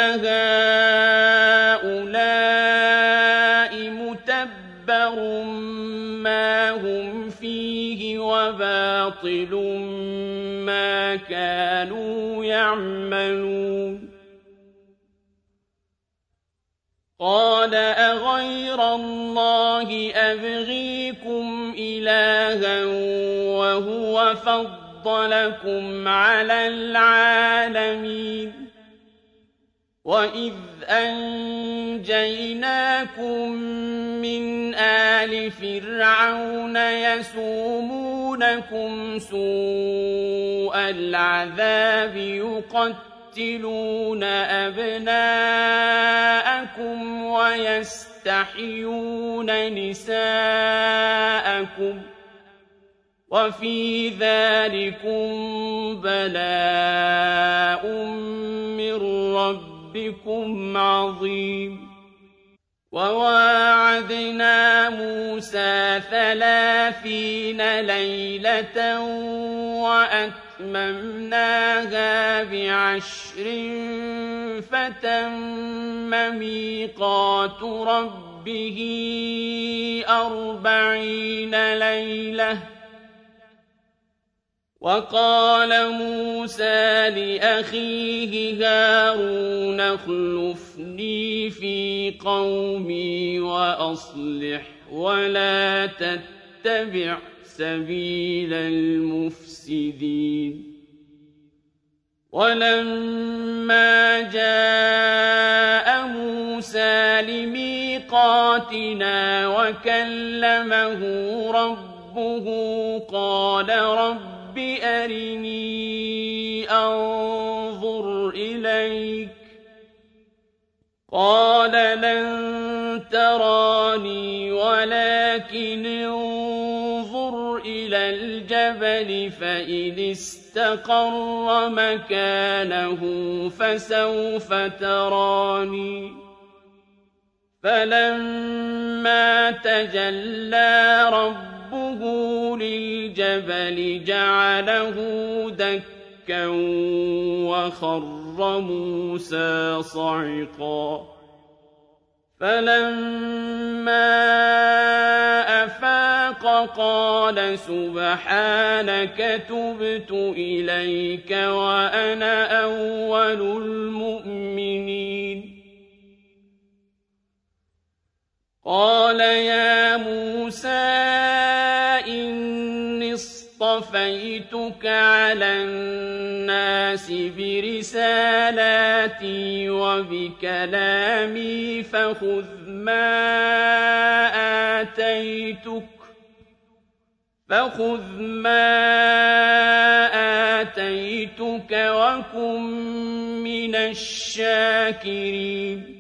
هَٰؤُلَاءِ مُتَبَّرٌ مَّا هُمْ فِيهِ وَبَاطِلٌ مَّا كَانُوا يَعْمَلُونَ قَالَ أَغَيْرَ اللَّهِ أَبْغِيكُمْ إِلَٰهًا وَهُوَ فَضَّلَكُمْ عَلَى الْعَالَمِينَ وَإِذْ أنجيناكم من آل فرعون يسومونكم سوء العذاب يقتلون أبناءكم ويستحيون نساءكم وفي ذلكم بلاء من ربكم عظيم وواعدنا موسى ثلاثين ليلة وأتممناها بعشر فتم ميقات ربه أربعين ليلة وقال موسى لأخيه هارون اخلفني في قومي وأصلح ولا تتبع سبيل المفسدين ولما جاء موسى لميقاتنا وكلمه ربه قال رب أرني أنظر إليك قال لن تراني ولكن انظر إلى الجبل فإن استقر مكانه فسوف تراني فلما تجلى ربه ربه للجبل جعله دكا وخر موسى صعقا فلما أفاق قال سبحانك تبت إليك وأنا أول المؤمنين قال يا موسى إني اصطفيتك على الناس برسالاتي وبكلامي فخذ ما آتيتك فخذ ما آتيتك وكن من الشاكرين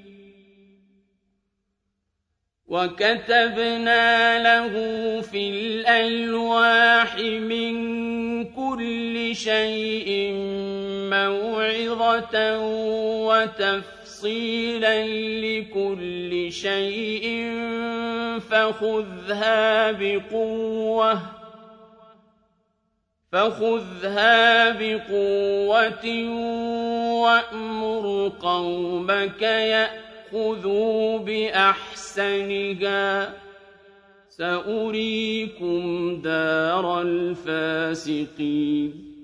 وكتبنا له في الألواح من كل شيء موعظة وتفصيلا لكل شيء فخذها بقوة فخذها بقوة وأمر قومك يأخذوا بأحسنها سأريكم دار الفاسقين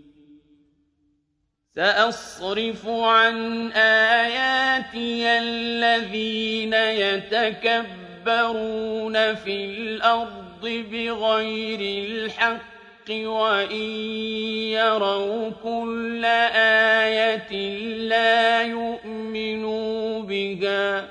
سأصرف عن آياتي الذين يتكبرون في الأرض بغير الحق وإن يروا كل آية لا يؤمنوا بها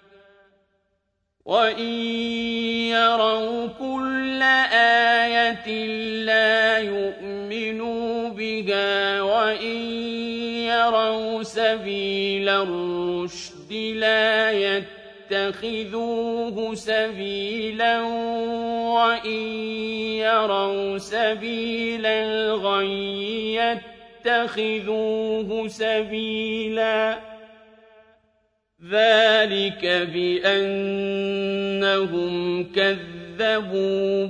وإن يروا كل آية لا يؤمنوا بها وإن يروا سبيل الرشد لا يتخذوه سبيلا وإن يروا سبيل الغي يتخذوه سبيلا ذلك بأنهم كذبوا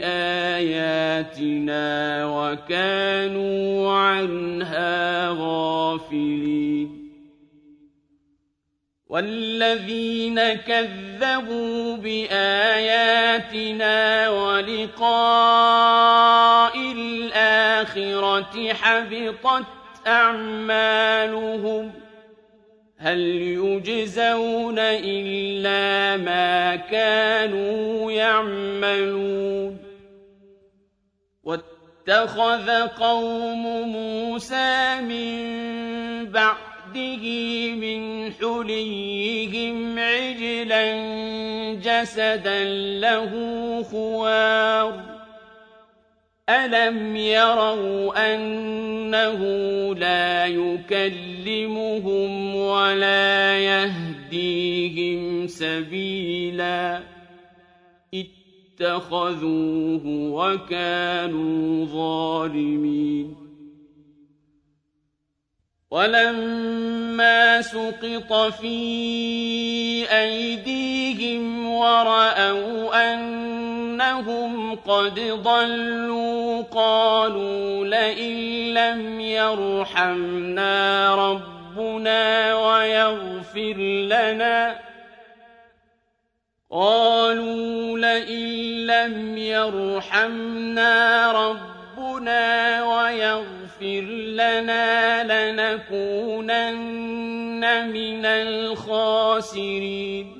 بآياتنا وكانوا عنها غافلين والذين كذبوا بآياتنا ولقاء الآخرة حبطت أعمالهم هل يجزون إلا ما كانوا يعملون واتخذ قوم موسى من بعد بعده من حليهم عجلا جسدا له خوار ألم يروا أنه لا يكلمهم ولا يهديهم سبيلا اتخذوه وكانوا ظالمين ولما سقط في أيديهم ورأوا أنهم قد ضلوا قالوا لئن لم يرحمنا ربنا ويغفر لنا قالوا لئن لم يرحمنا ربنا ويغفر لنا لنكونن من الخاسرين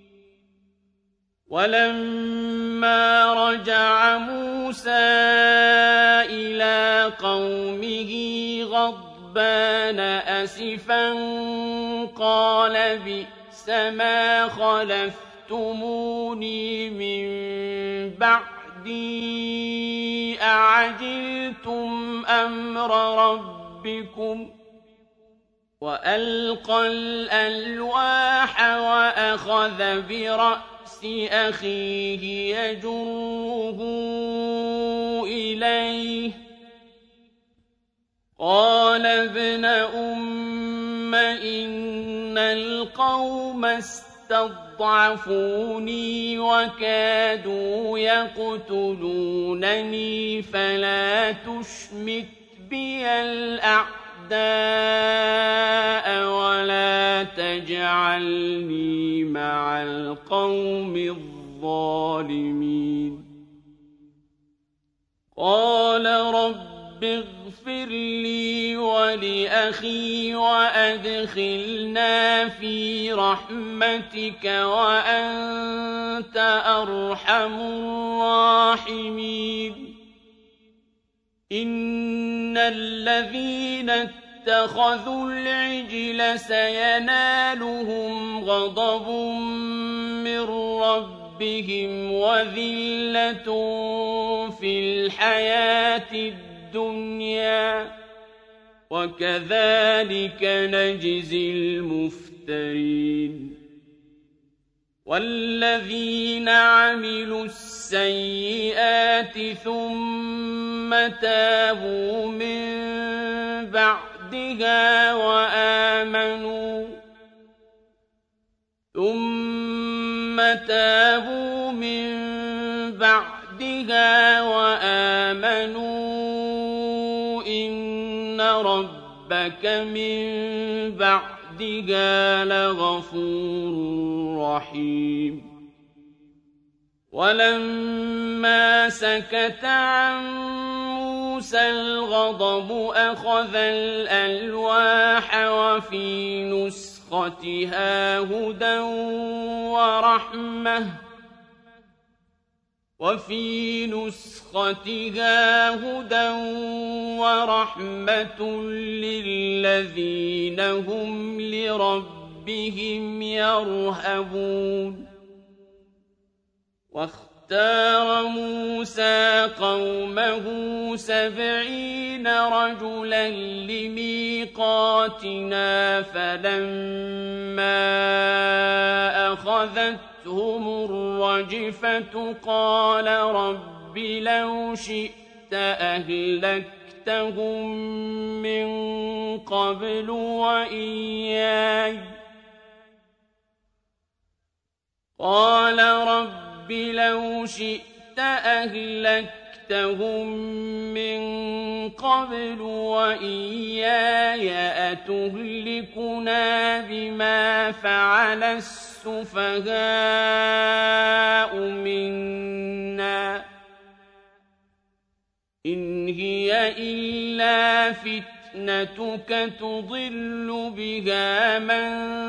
ولما رجع موسى إلى قومه غضبان أسفا قال بئس ما خلفتموني من بعدي أعجلتم أمر ربكم وألقى الألواح وأخذ برأس أخيه يجره إليه قال ابن أم إن القوم استضعفوني وكادوا يقتلونني فلا تشمت بي الأعداء ولا تجعلني مع القوم الظالمين قال رب اغفر لي ولأخي وأدخلنا في رحمتك وأنت أرحم الراحمين إن الذين اتخذوا العجل سينالهم غضب من ربهم وذلة في الحياة الدنيا وكذلك نجزي المفترين والذين عملوا السيئات ثم تابوا من بعدها وآمنوا ثم تابوا من بعدها وآمنوا إن ربك من بعدها لغفور رحيم ولما سكت عن موسى الغضب أخذ الألواح وفي نسختها هدى ورحمة وفي نسختها هدى ورحمة للذين هم لربهم يرهبون واختار موسى قومه سبعين رجلا لميقاتنا فلما أخذتهم الرجفة قال رب لو شئت أهلكتهم من قبل وإياي قال رب رب لو شئت أهلكتهم من قبل وإياي أتهلكنا بما فعل السفهاء منا إن هي إلا فتنتك تضل بها من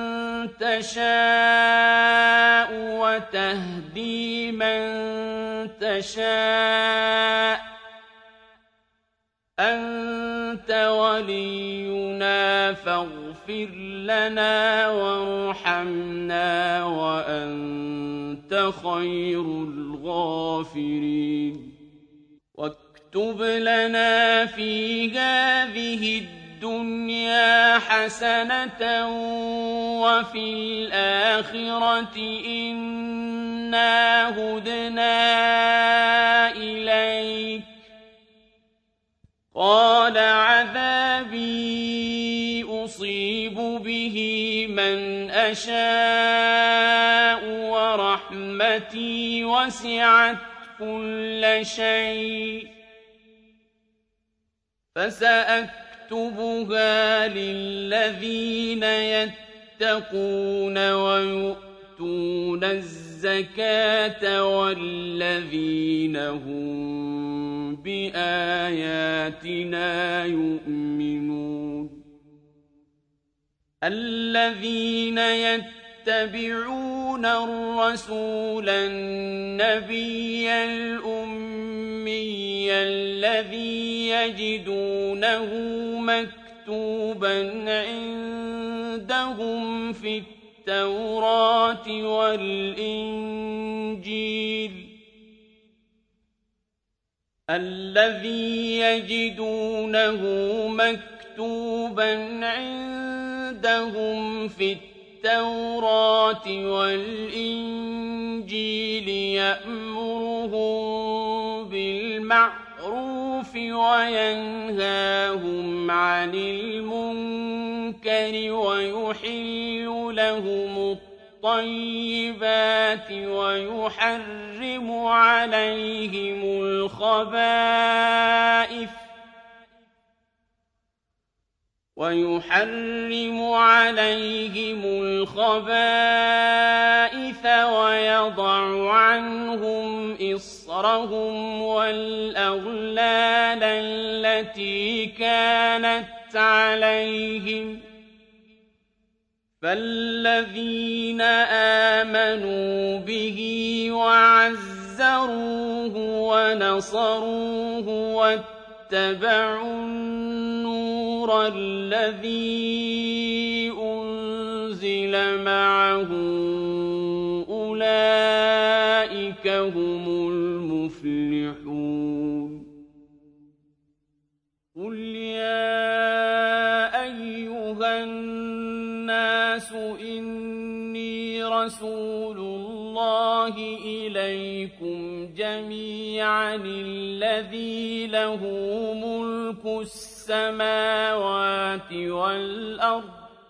تشاء وتهدي من تشاء أنت أنت ولينا فاغفر لنا وارحمنا وأنت خير الغافرين واكتب لنا في هذه الدنيا حسنة وفي الآخرة إنا هدنا إليك قال عذابي أصيب به من أشاء ورحمتي وسعت كل شيء فسأكتبها للذين يتقون ويؤتون الزكاة والذين هم بآياتنا يؤمنون الذين يتبعون الرسول النبي الأمي الذي يجدونه مكتوبا عندهم في التوراة والإنجيل الذي يجدونه مكتوبا عندهم في التوراة والإنجيل يأمرهم بالمعروف وينهاهم عن المنكر ويحل لهم الطيبات ويحرم عليهم الخبائث ويحرم عليهم الخبائث ويضع عنهم إصرهم والأغلال التي كانت عليهم فالذين آمنوا به وعزروه ونصروه واتبعوا النور الذي أنزل معه أولئك هم المفلحون قل يا أيها الناس إني رسول الله إليكم جميعا الذي له ملك السماوات والأرض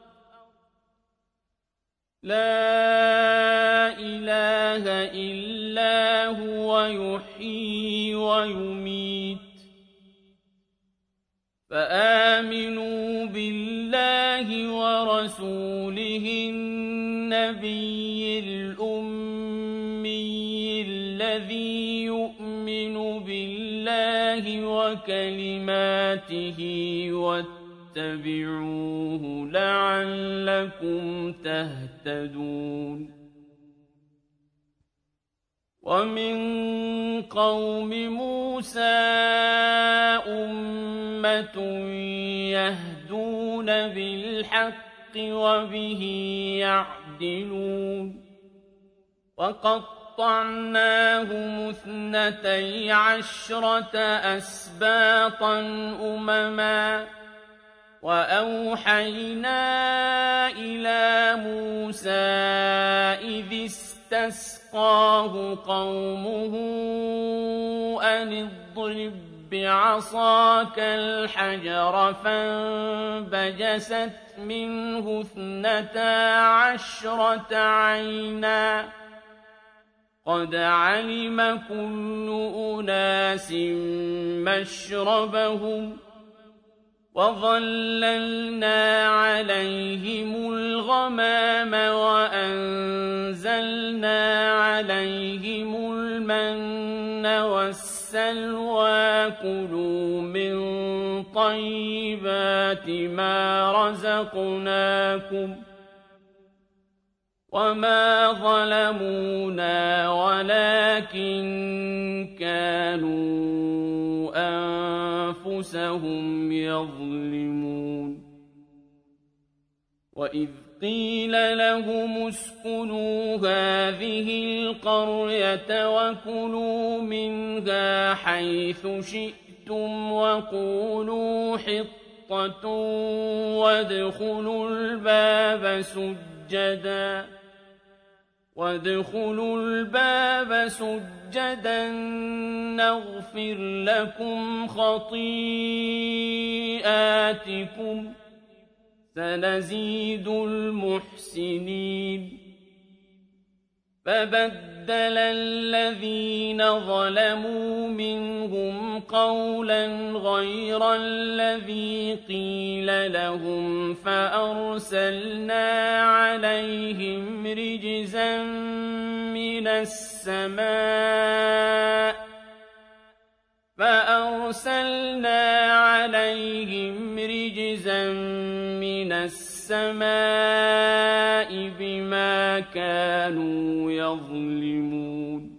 لا إله إلا هو يحيي ويميت فآمنوا بالله ورسوله النبي الأمي الذي يؤمن بالله وكلماته واتبعوه لعلكم تهتدون ومن قوم موسى أمة يهدون بالحق وبه يعدلون وقطعناهم اثنتي عشرة أسباطا أمما وأوحينا إلى موسى إذ استسقاه قومه أن اضرب بعصاك الحجر فانبجست منه اثنتا عشرة عينا قد علم كل أناس مشربهم وظللنا عليهم الغمام وأنزلنا عليهم المن والسلوى كلوا من طيبات ما رزقناكم وما ظلمونا ولكن كانوا أنفسهم يظلمون وإذ قيل لهم اسكنوا هذه القرية وكلوا منها حيث شئتم وقولوا حطة وادخلوا الباب سجدا وادخلوا الباب سجدا نغفر لكم خطيئاتكم سنزيد المحسنين فبدل الذين ظلموا منهم قولا غير الذي قيل لهم فأرسلنا عليهم رجزا من السماء فأرسلنا عليهم رجزا من السماء بما كانوا يظلمون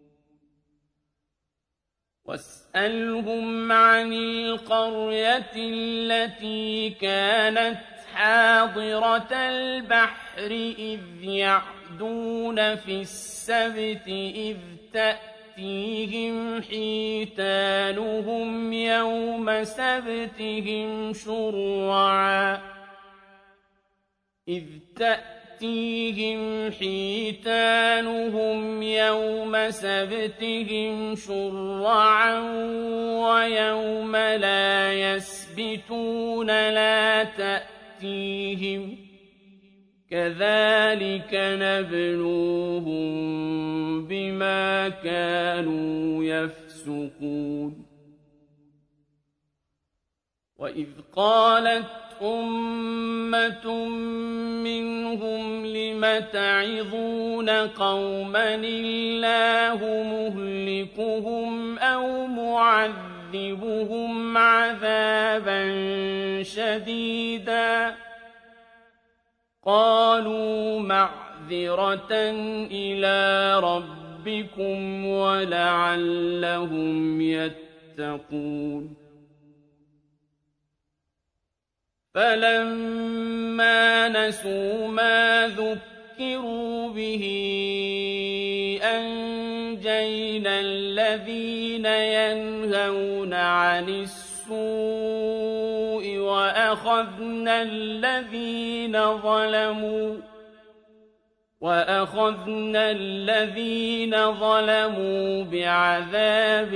واسألهم عن القرية التي كانت حاضرة البحر إذ يعدون في السبت إذ تأتي تأتيهم حيتانهم يوم سبتهم شرعا إذ تأتيهم حيتانهم يوم سبتهم شرعا ويوم لا يسبتون لا تأتيهم كذلك نبلوهم بما كانوا يفسقون وإذ قالت أمة منهم لم تعظون قوما الله مهلكهم أو معذبهم عذابا شديدا قالوا معذرة إلى ربكم ولعلهم يتقون فلما نسوا ما ذكروا به أنجينا الذين ينهون عن السوء وأخذنا الذين ظلموا وأخذنا الذين ظلموا بعذاب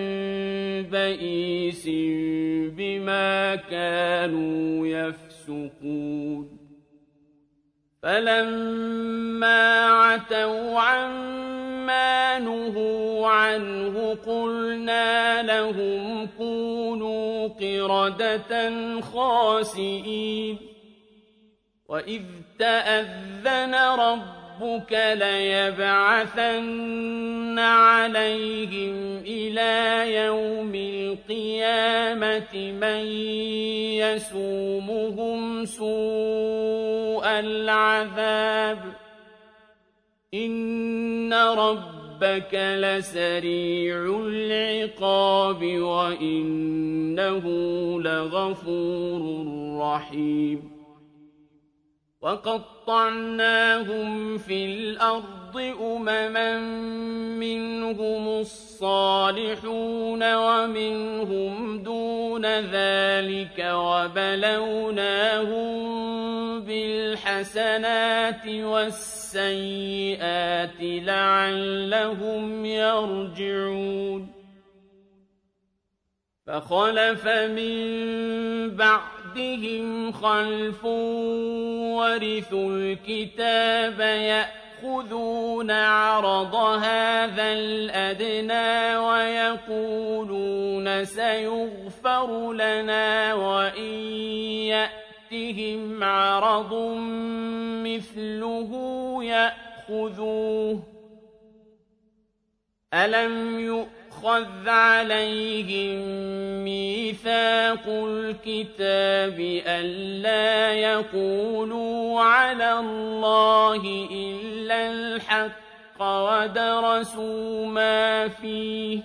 بئيس بما كانوا يفسقون فلما عتوا عما نهوا عنه قلنا لهم كونوا قردة خاسئين وإذ تأذن ربك ليبعثن عليهم إلى يوم القيامة من يسومهم سوء العذاب إن ربك لسريع العقاب وإنه لغفور رحيم وقطعناهم في الأرض أمما منهم الصالحون ومنهم دون ذلك وبلوناهم بالحسنات والسيئات لعلهم يرجعون فخلف من بعدهم خلف ورثوا الكتاب يأخذون عرض هذا الأدنى ويقولون سيغفر لنا وإن يأتهم عرض مثله يأخذوه ألم يؤخذ يُؤْخَذْ عَلَيْهِم مِّيثَاقُ الْكِتَابِ أَلَّا يَقُولُوا عَلَى اللَّهِ إِلَّا الْحَقَّ وَدَرَسُوا مَا فِيهِ ۗ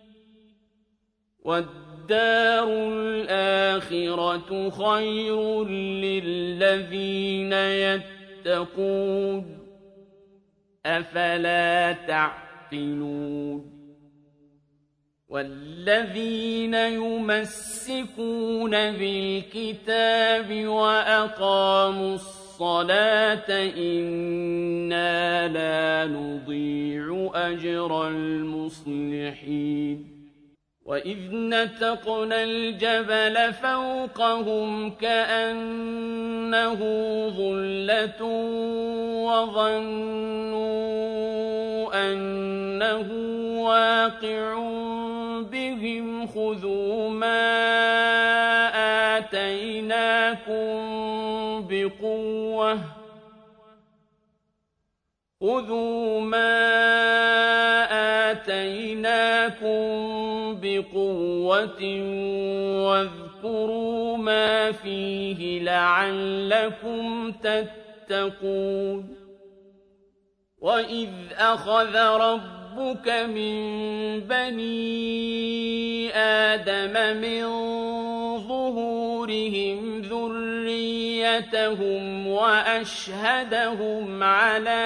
وَالدَّارُ الْآخِرَةُ خَيْرٌ لِّلَّذِينَ يَتَّقُونَ ۗ أَفَلَا تَعْقِلُونَ وَالَّذِينَ يُمَسِّكُونَ بِالْكِتَابِ وَأَقَامُوا الصَّلَاةَ إِنَّا لَا نُضِيعُ أَجْرَ الْمُصْلِحِينَ وَإِذْ نَتَقْنَا الْجَبَلَ فَوْقَهُمْ كَأَنَّهُ ظُلَّةٌ وَظَنُّوا أَنَّهُ واقع بهم خذوا ما آتيناكم بقوة خذوا ما آتيناكم بقوة واذكروا ما فيه لعلكم تتقون وَإِذْ أَخَذَ رَبُّكَ مِن بَنِي آدَمَ مِن ظُهُورِهِمْ ذُرِّيَّتَهُمْ وَأَشْهَدَهُمْ عَلَىٰ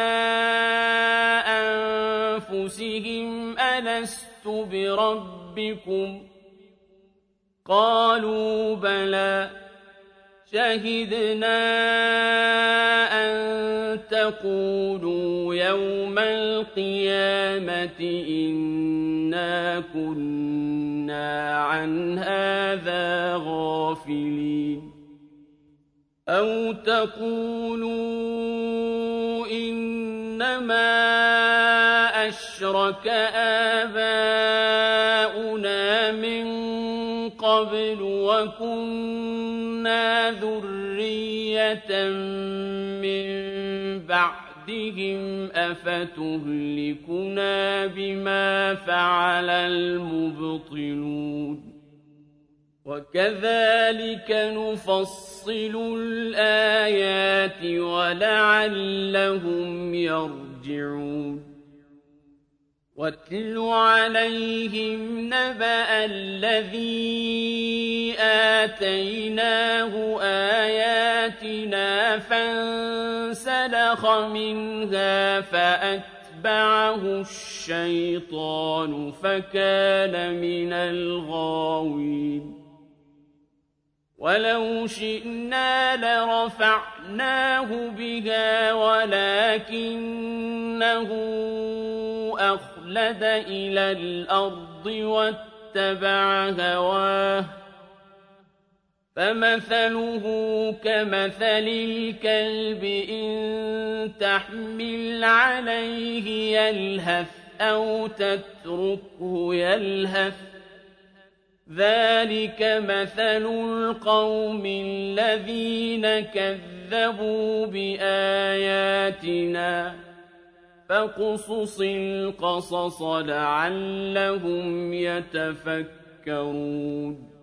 أَنفُسِهِمْ أَلَسْتُ بِرَبِّكُمْ ۖ قَالُوا بَلَىٰ شَهِدْنَا أَن تَقُولُوا يَوْمَ الْقِيَامَةِ إِنَّا كُنَّا عَنْ هَٰذَا غَافِلِينَ أَوْ تَقُولُوا إِنَّمَا أَشْرَكَ آبَاؤُنَا مِن قَبْلُ وَكُنَّا ذُرِّيَّةً مِّن بَعْدِهِمْ أَفَتُهْلِكُنَا بِمَا فَعَلَ الْمُبْطِلُونَ وَكَذَٰلِكَ نُفَصِّلُ الْآيَاتِ وَلَعَلَّهُمْ يَرْجِعُونَ وَاتْلُ عَلَيْهِمْ نَبَأَ الَّذِي آتَيْنَاهُ آيَاتِنَا فَانسَلَخَ مِنْهَا فَأَتْبَعَهُ الشَّيْطَانُ فَكَانَ مِنَ الْغَاوِينَ وَلَوْ شِئْنَا لَرَفَعْنَاهُ بِهَا وَلَٰكِنَّهُ أَخْلَدَ إِلَى الْأَرْضِ وَاتَّبَعَ هَوَاهُ فَمَثَلُهُ كَمَثَلِ الْكَلْبِ إِن تَحْمِلْ عَلَيْهِ يَلْهَثْ أَوْ تَتْرُكْهُ يَلْهَث ۚ ذَٰلِكَ مَثَلُ الْقَوْمِ الَّذِينَ كَذَّبُوا بِآيَاتِنَا ۚ فَاقْصُصِ الْقَصَصَ لَعَلَّهُمْ يَتَفَكَّرُونَ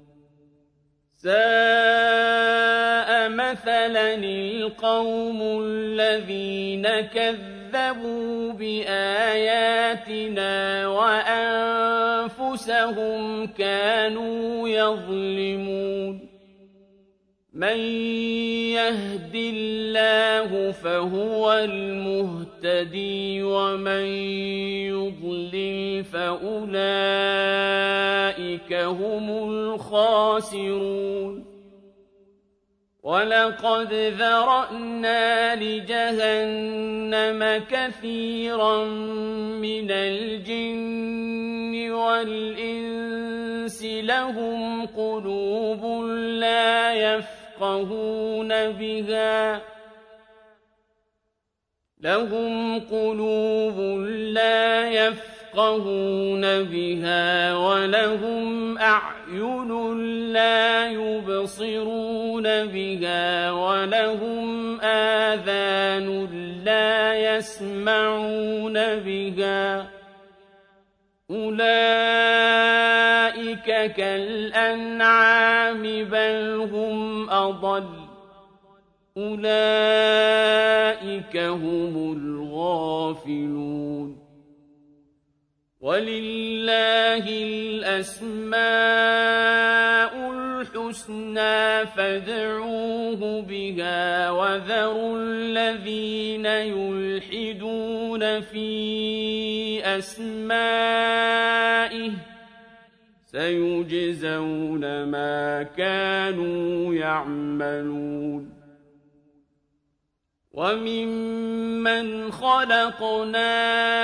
سَاءَ مَثَلًا الْقَوْمُ الَّذِينَ كَذَّبُوا بِآيَاتِنَا وَأَنفُسَهُمْ كَانُوا يَظْلِمُونَ مَن يَهْدِ اللَّهُ فَهُوَ الْمُهْتَدِي وَمَن يُضْلِلْ فَأُولَٰئِكَ هُمُ الْخَاسِرُونَ وَلَقَدْ ذَرَأْنَا لِجَهَنَّمَ كَثِيرًا مِّنَ الْجِنِّ وَالْإِنسِ لَهُمْ قُلُوبٌ لَّا يَفْقَهُونَ بِهَا لهم قلوب لا يفقهون بها ولهم أعين لا يبصرون بها ولهم آذان لا يسمعون بها أولئك كالأنعام بل هم أضل أولئك هم الغافلون ولله الأسماء الحسنى فادعوه بها وذروا الذين يلحدون في أسمائه سيجزون ما كانوا يعملون وممن خلقنا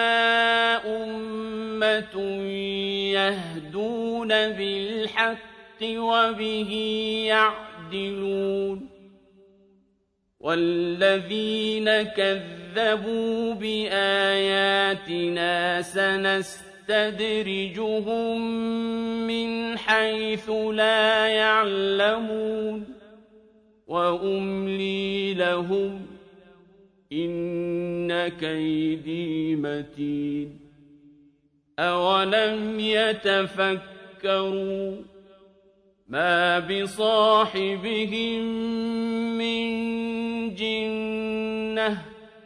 أمة يهدون بالحق وبه يعدلون والذين كذبوا بآياتنا سنستدرجهم من حيث لا يعلمون وأملي لهم إن كيدي متين أولم يتفكروا ما بصاحبهم من جنة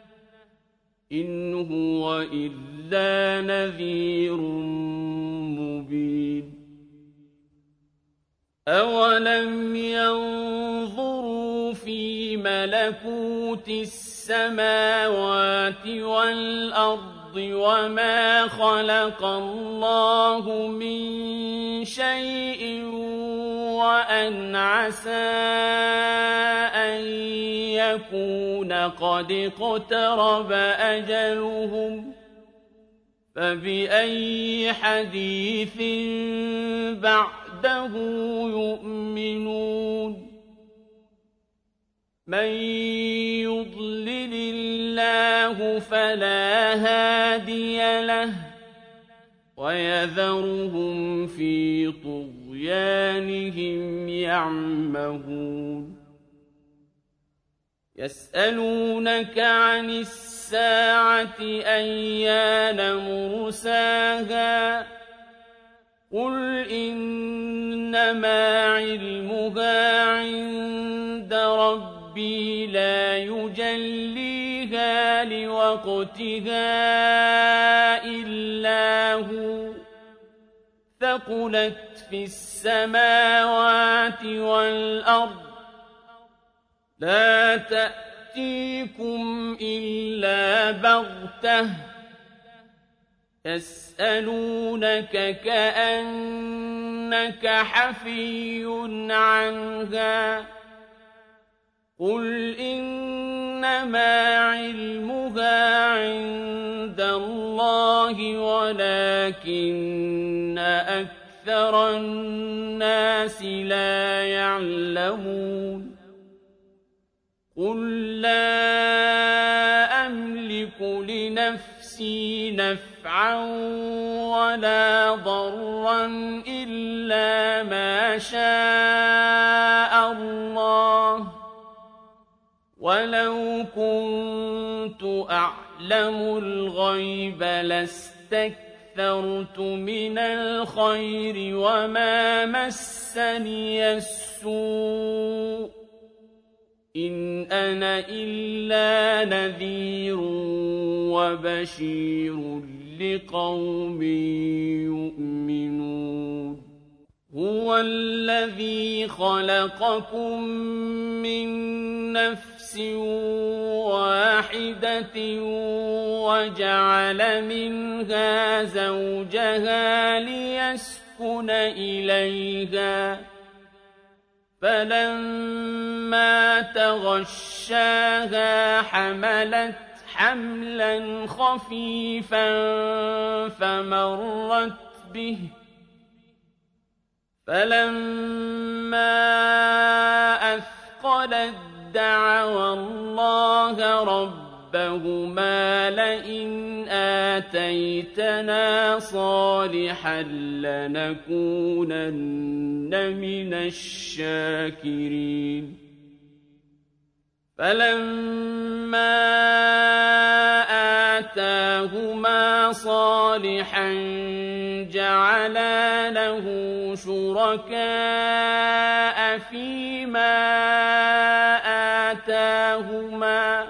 إن هو إلا نذير مبين أولم ينظروا في ملكوت السماوات والأرض وما خلق الله من شيء وأن عسى أن يكون قد اقترب أجلهم فبأي حديث بعده يؤمنون من يضلل الله فلا هادي له ويذرهم في طغيانهم يعمهون يسألونك عن الساعة أيان مرساها قل إنما علمها عند ربي لا يجليها لوقتها إلا هو ثقلت في السماوات والأرض لا تأتيكم إلا بغتة يسألونك كأنك حفي عنها قل إنما علمها عند الله ولكن أكثر الناس لا يعلمون قل لا أملك لنفسي نفعا ولا ضرا إلا ما شاء الله ولو كنت أعلم الغيب لاستكثرت من الخير وما مسني السوء إن أنا إلا نذير وبشير لقوم يؤمنون هو الذي خلقكم من نفس واحدة وجعل منها زوجها ليسكن إليها فلما تغشاها حملت حملا خفيفا فمرت به فلما أثقلت دعوا الله ربهما لئن آتيتنا صالحا لنكونن من الشاكرين فلما آتاهما صالحا جعلا له شركاء فيما آتاهما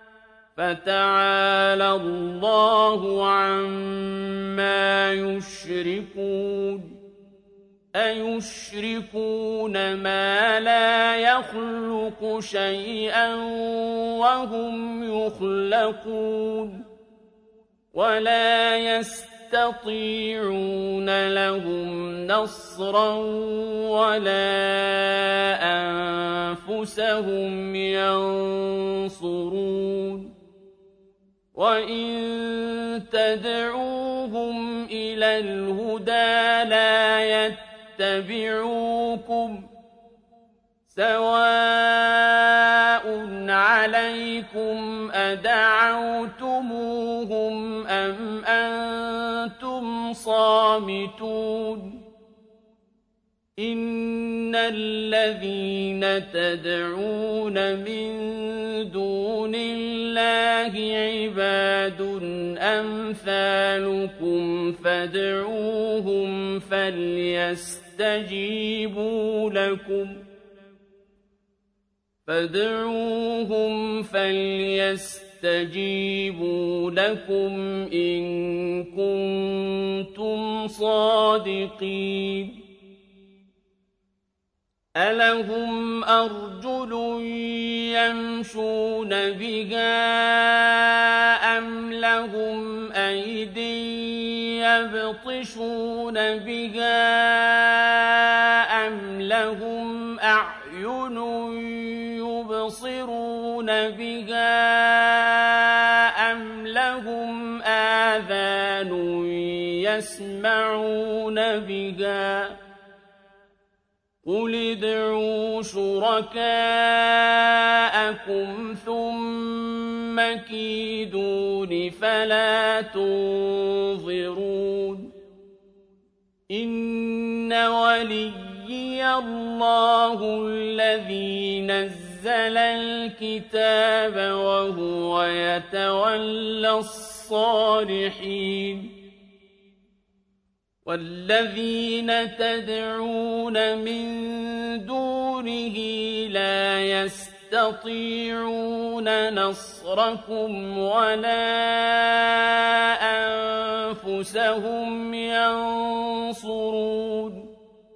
فتعالى الله عما يشركون أَيُشْرِكُونَ مَا لَا يَخْلُقُ شَيْئًا وَهُمْ يُخْلَقُونَ وَلَا يَسْتَطِيعُونَ لَهُمْ نَصْرًا وَلَا أَنفُسَهُمْ يَنصُرُونَ وَإِن تَدْعُوهُمْ إِلَى الْهُدَىٰ لَا يَتَّبِعُوكُمْ سَوَاءٌ عَلَيْكُمْ أَدَعَوْتُمُوهُمْ أَمْ أَنتُمْ صَامِتُونَ إِنَّ الَّذِينَ تَدْعُونَ مِن دُونِ اللَّهِ عِبَادٌ أَمْثَالُكُمْ فادعوهم فليستجيبوا لكم فادعوهم فليستجيبوا لكم إن كنتم صادقين أَلَهُمْ أَرْجُلٌ يَمْشُونَ بِهَا أَمْ لَهُمْ أَيْدٍ يَبْطِشُونَ بِهَا أَمْ لَهُمْ أَعْيُنٌ يُبْصِرُونَ بِهَا أَمْ لَهُمْ آذَانٌ يَسْمَعُونَ بِهَا قُلِ ادْعُوا شُرَكَاءَكُمْ ثُمَّ كِيدُونِ فَلَا تُنظِرُونِ إِنَّ وَلِيِّيَ اللَّهُ الَّذِي نَزَّلَ الْكِتَابَ وَهُوَ يَتَوَلَّى الصَّالِحِينَ وَالَّذِينَ تَدْعُونَ مِن دُونِهِ لَا يَسْتَطِيعُونَ نَصْرَكُمْ وَلَا أَنفُسَهُمْ يَنصُرُونَ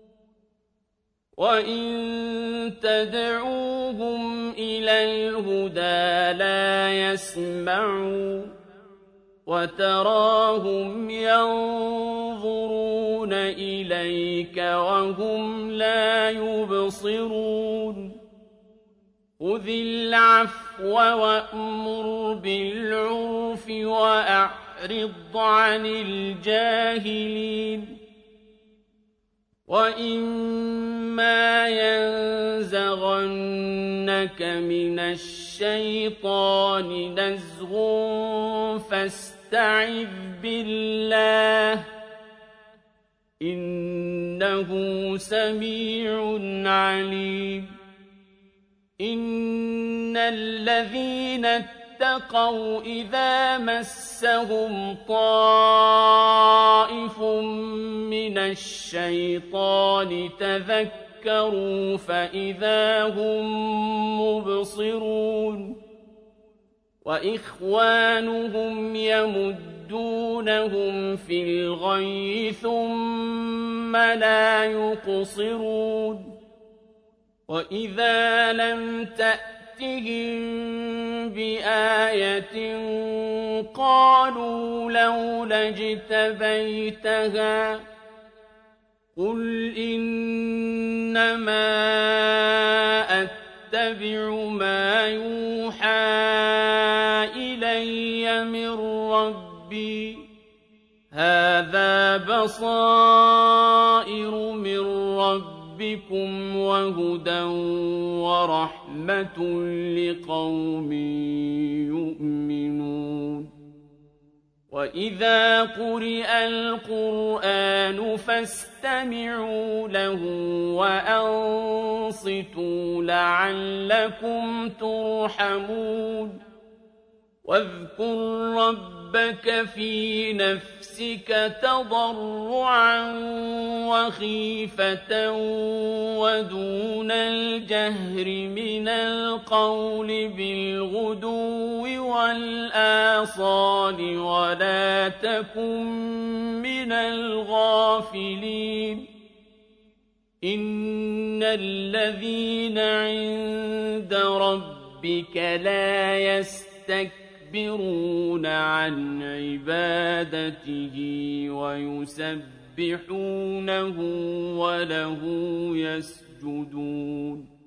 وَإِن تَدْعُوهُمْ إِلَى الْهُدَىٰ لَا يَسْمَعُوا وَتَرَاهُمْ يَنظُرُونَ إِلَيْكَ وَهُمْ لَا يُبْصِرُونَ خُذِ الْعَفْوَ وَأْمُرْ بِالْعُرْفِ وَأَعْرِضْ عَنِ الْجَاهِلِينَ وَإِمَّا يَنزَغَنَّكَ مِنَ الشَّيْطَانِ نَزْغٌ فَاسْتَعِذْ بِاللَّهِ ۖ إِنَّهُ سَمِيعٌ عَلِيمٌ إِنَّ الَّذِينَ اتَّقَوْا إِذَا مَسَّهُمْ طَائِفٌ مِّنَ الشَّيْطَانِ تَذَكَّرُوا فَإِذَا هُم مُّبْصِرُونَ وَإِخْوَانُهُمْ يَمُدُّونَهُمْ فِي الْغَيِّ ثُمَّ لَا يُقْصِرُونَ وَإِذَا لَمْ تَأْتِهِم بِآيَةٍ قَالُوا لَوْلَا اجْتَبَيْتَهَا قُلْ إِنَّمَا أَتَّبِعُ مَا يُوحَىٰ إِلَيَّ مِن رَّبِّي هَٰذَا بَصَائِرُ مِن رَّبِّكُمْ وَهُدًى وَرَحْمَةٌ لِّقَوْمٍ يُؤْمِنُونَ وَإِذَا قُرِئَ الْقُرْآنُ فَاسْتَمِعُوا لَهُ وَأَنصِتُوا لَعَلَّكُمْ تُرْحَمُونَ واذكر ربك في نفسك تضرعا وخيفة ودون الجهر من القول بالغدو والآصال ولا تكن من الغافلين إن الذين عند ربك لا يستكبرون عن عبادته ويسبحونه وله يسجدون